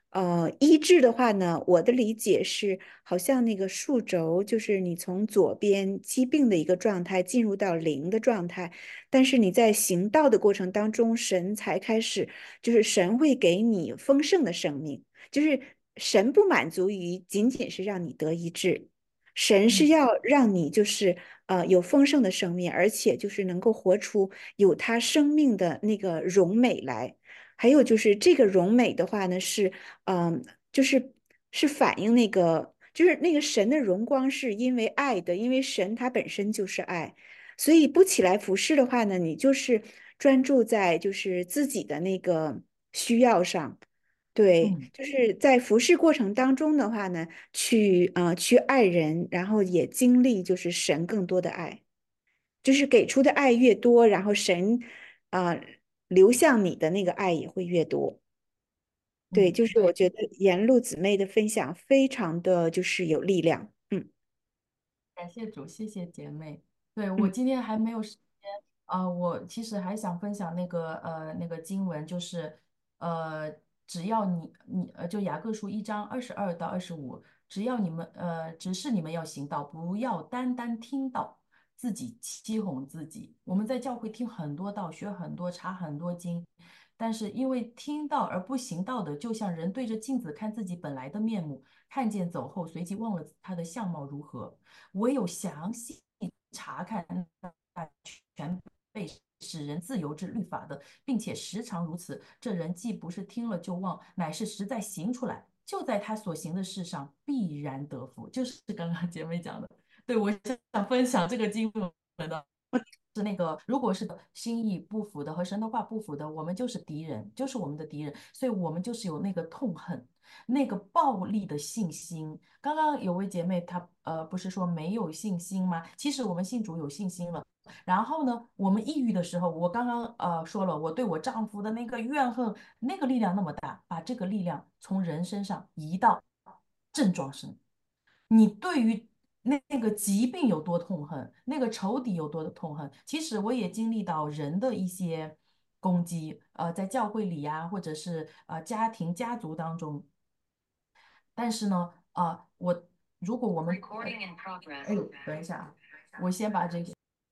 呃，一致的话呢，我的理解是，好像那个数轴就是你从左边疾病的一个状态进入到零的状态，但是你在行道的过程当中，神才开始，就是神会给你丰盛的生命，就是神不满足于仅仅是让你得医治，神是嗯要让你就是呃有丰盛的生命，而且就是能够活出有他生命的那个荣美来。还有就是这个荣美的话呢，是嗯，就是是反映那个，就是那个神的荣光是因为爱的，因为神他本身就是爱，所以不起来服侍的话呢，你就是专注在就是自己的那个需要上，对， 嗯。 就是在服侍过程当中的话呢，去呃去爱人，然后也经历就是神更多的爱。就是给出的爱越多，然后神啊、呃流向你的那个爱也会越多。对， 嗯， 就是我对。 觉得沿路姊妹的分享非常的就是有力量。嗯感谢主，谢谢姐妹。对，我嗯今天还没有时间，呃，我其实还想分享那个呃那个经文，就是呃只要你你呃就雅各书一章二十二到二十五，只要你们呃只是你们要行道，不要单单听到自己欺哄自己。我们在教会听很多道，学很多，查很多经，但是因为听到而不行道的，就像人对着镜子看自己本来的面目，看见走后，随即忘了他的相貌如何。唯有详细查看那全被使人自由之律法的，并且时常如此，这人既不是听了就忘，乃是实在行出来，就在他所行的事上必然得福。就是刚刚姐妹讲的，对，我想分享这个经文的。是那个，如果是心意不符的和神的话不符的，我们就是敌人，就是我们的敌人，所以我们就是有那个痛恨，那个暴力的信心。刚刚有位姐妹她呃不是说没有信心吗？其实我们信主有信心了。然后呢，我们抑郁的时候，我刚刚呃说了，我对我丈夫的那个怨恨，那个力量那么大，把这个力量从人身上移到症状身。你对于那那个疾病有多痛恨，那个仇敌有多的痛恨。其实我也经历到人的一些攻击，呃，在教会里呀、或者是呃家庭家族当中。但是呢，啊、我如果我们，哎呦，等一下啊，我先把这个。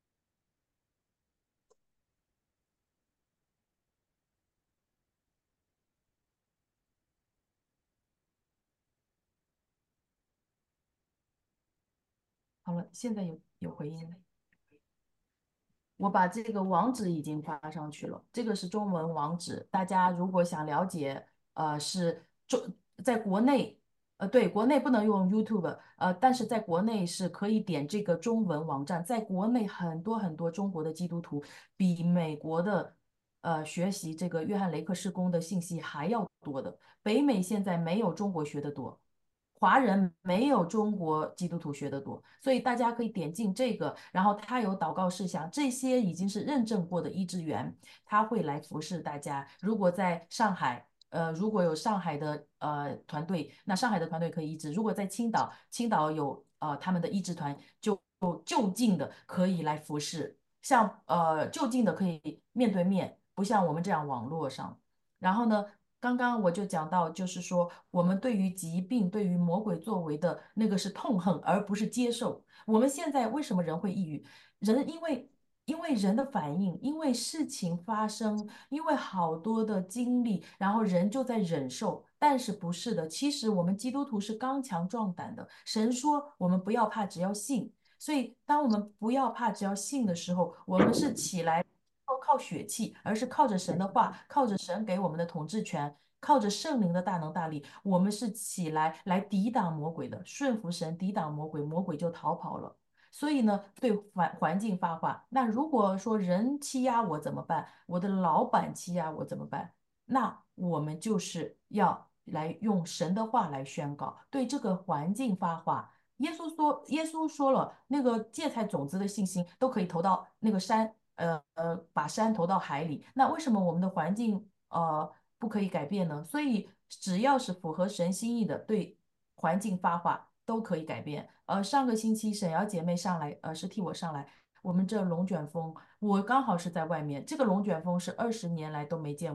好了，现在有有回音了。我把这个网址已经发上去了，这个是中文网址，大家如果想了解，呃，是中在国内，呃，对，国内不能用 YouTube，呃，但是在国内是可以点这个中文网站，在国内很多很多中国的基督徒比美国的呃学习这个约翰雷克施工的信息还要多的，北美现在没有中国学的多。华人没有中国基督徒学得多，所以大家可以点进这个，然后他有祷告事项，这些已经是认证过的医治员，他会来服侍大家。如果在上海，呃，如果有上海的呃团队，那上海的团队可以医治；如果在青岛，青岛有呃他们的医治团，就就近的可以来服侍，像呃就近的可以面对面，不像我们这样网络上。然后呢，刚刚我就讲到，就是说，我们对于疾病、对于魔鬼作为的那个是痛恨，而不是接受。我们现在为什么人会抑郁？人因为因为人的反应，因为事情发生，因为好多的经历，然后人就在忍受。但是不是的，其实我们基督徒是刚强壮胆的。神说我们不要怕，只要信。所以，当我们不要怕，只要信的时候，我们是起来不靠血气，而是靠着神的话，靠着神给我们的统治权，靠着圣灵的大能大力，我们是起来来抵挡魔鬼的，顺服神，抵挡魔鬼，魔鬼就逃跑了。所以呢，对环环境发话。那如果说人欺压我怎么办？我的老板欺压我怎么办？那我们就是要来用神的话来宣告，对这个环境发话。耶稣说，耶稣说了，那个芥菜种子的信心都可以投到那个山，呃呃，把山投到海里。那为什么我们的环境呃不可以改变呢？所以只要是符合神心意的，对环境发话都可以改变。呃，上个星期沈瑶姐妹上来，呃，是替我上来。我们这龙卷风，我刚好是在外面，这个龙卷风是二十年来都没见过的。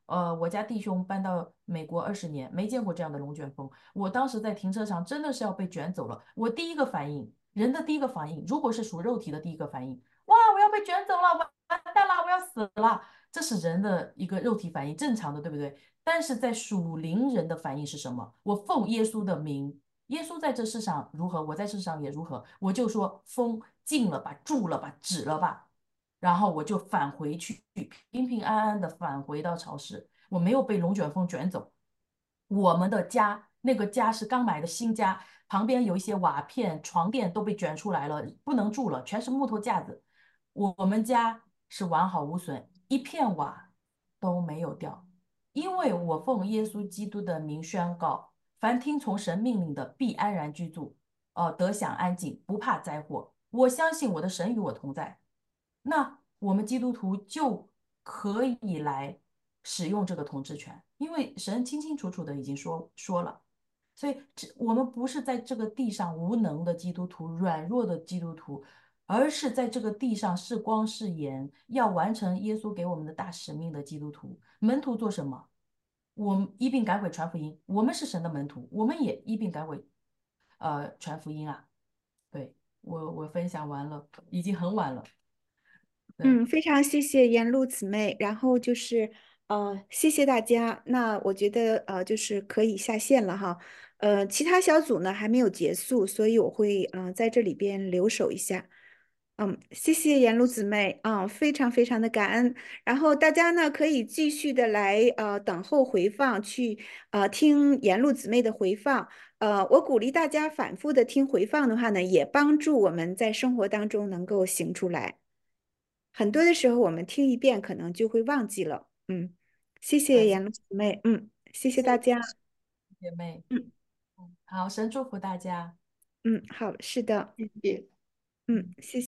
呃，我家弟兄搬到美国二十年，没见过这样的龙卷风。我当时在停车场真的是要被卷走了。我第一个反应，人的第一个反应，如果是属肉体的第一个反应，哇，我要被卷走了，完蛋了，我要死了，这是人的一个肉体反应，正常的，对不对？但是在属灵人的反应是什么？我奉耶稣的名，耶稣在这世上如何，我在世上也如何，我就说风静了吧，住了吧，止了吧。然后我就返回去，平平安安的返回到超市，我没有被龙卷风卷走。我们的家，那个家是刚买的新家，旁边有一些瓦片、床垫都被卷出来了，不能住了，全是木头架子。我我们家是完好无损，一片瓦都没有掉，因为我奉耶稣基督的名宣告，凡听从神命令的，必安然居住，呃，得享安静，不怕灾祸。我相信我的神与我同在。那我们基督徒就可以来使用这个统治权，因为神清清楚楚的已经说说了，所以这我们不是在这个地上无能的基督徒、软弱的基督徒，而是在这个地上是光是盐，要完成耶稣给我们的大使命的基督徒。门徒做什么？我们一并赶鬼传福音，我们是神的门徒，我们也一并赶鬼，呃，传福音啊。对，我我分享完了，已经很晚了。对， 嗯，非常谢谢颜露姊妹，然后就是呃，谢谢大家。那我觉得呃，就是可以下线了哈。呃，其他小组呢还没有结束，所以我会嗯、呃在这里边留守一下。嗯，谢谢颜露姊妹，嗯，非常非常的感恩。然后大家呢可以继续的来呃等候回放，去呃听颜露姊妹的回放。呃，我鼓励大家反复的听回放的话呢，也帮助我们在生活当中能够行出来。很多的时候，我们听一遍可能就会忘记了。嗯，谢谢感谢颜露姊妹，嗯，谢谢谢大家。 姐妹， 嗯好，神祝福大家。 嗯，好，是的， 谢谢。 嗯，谢谢。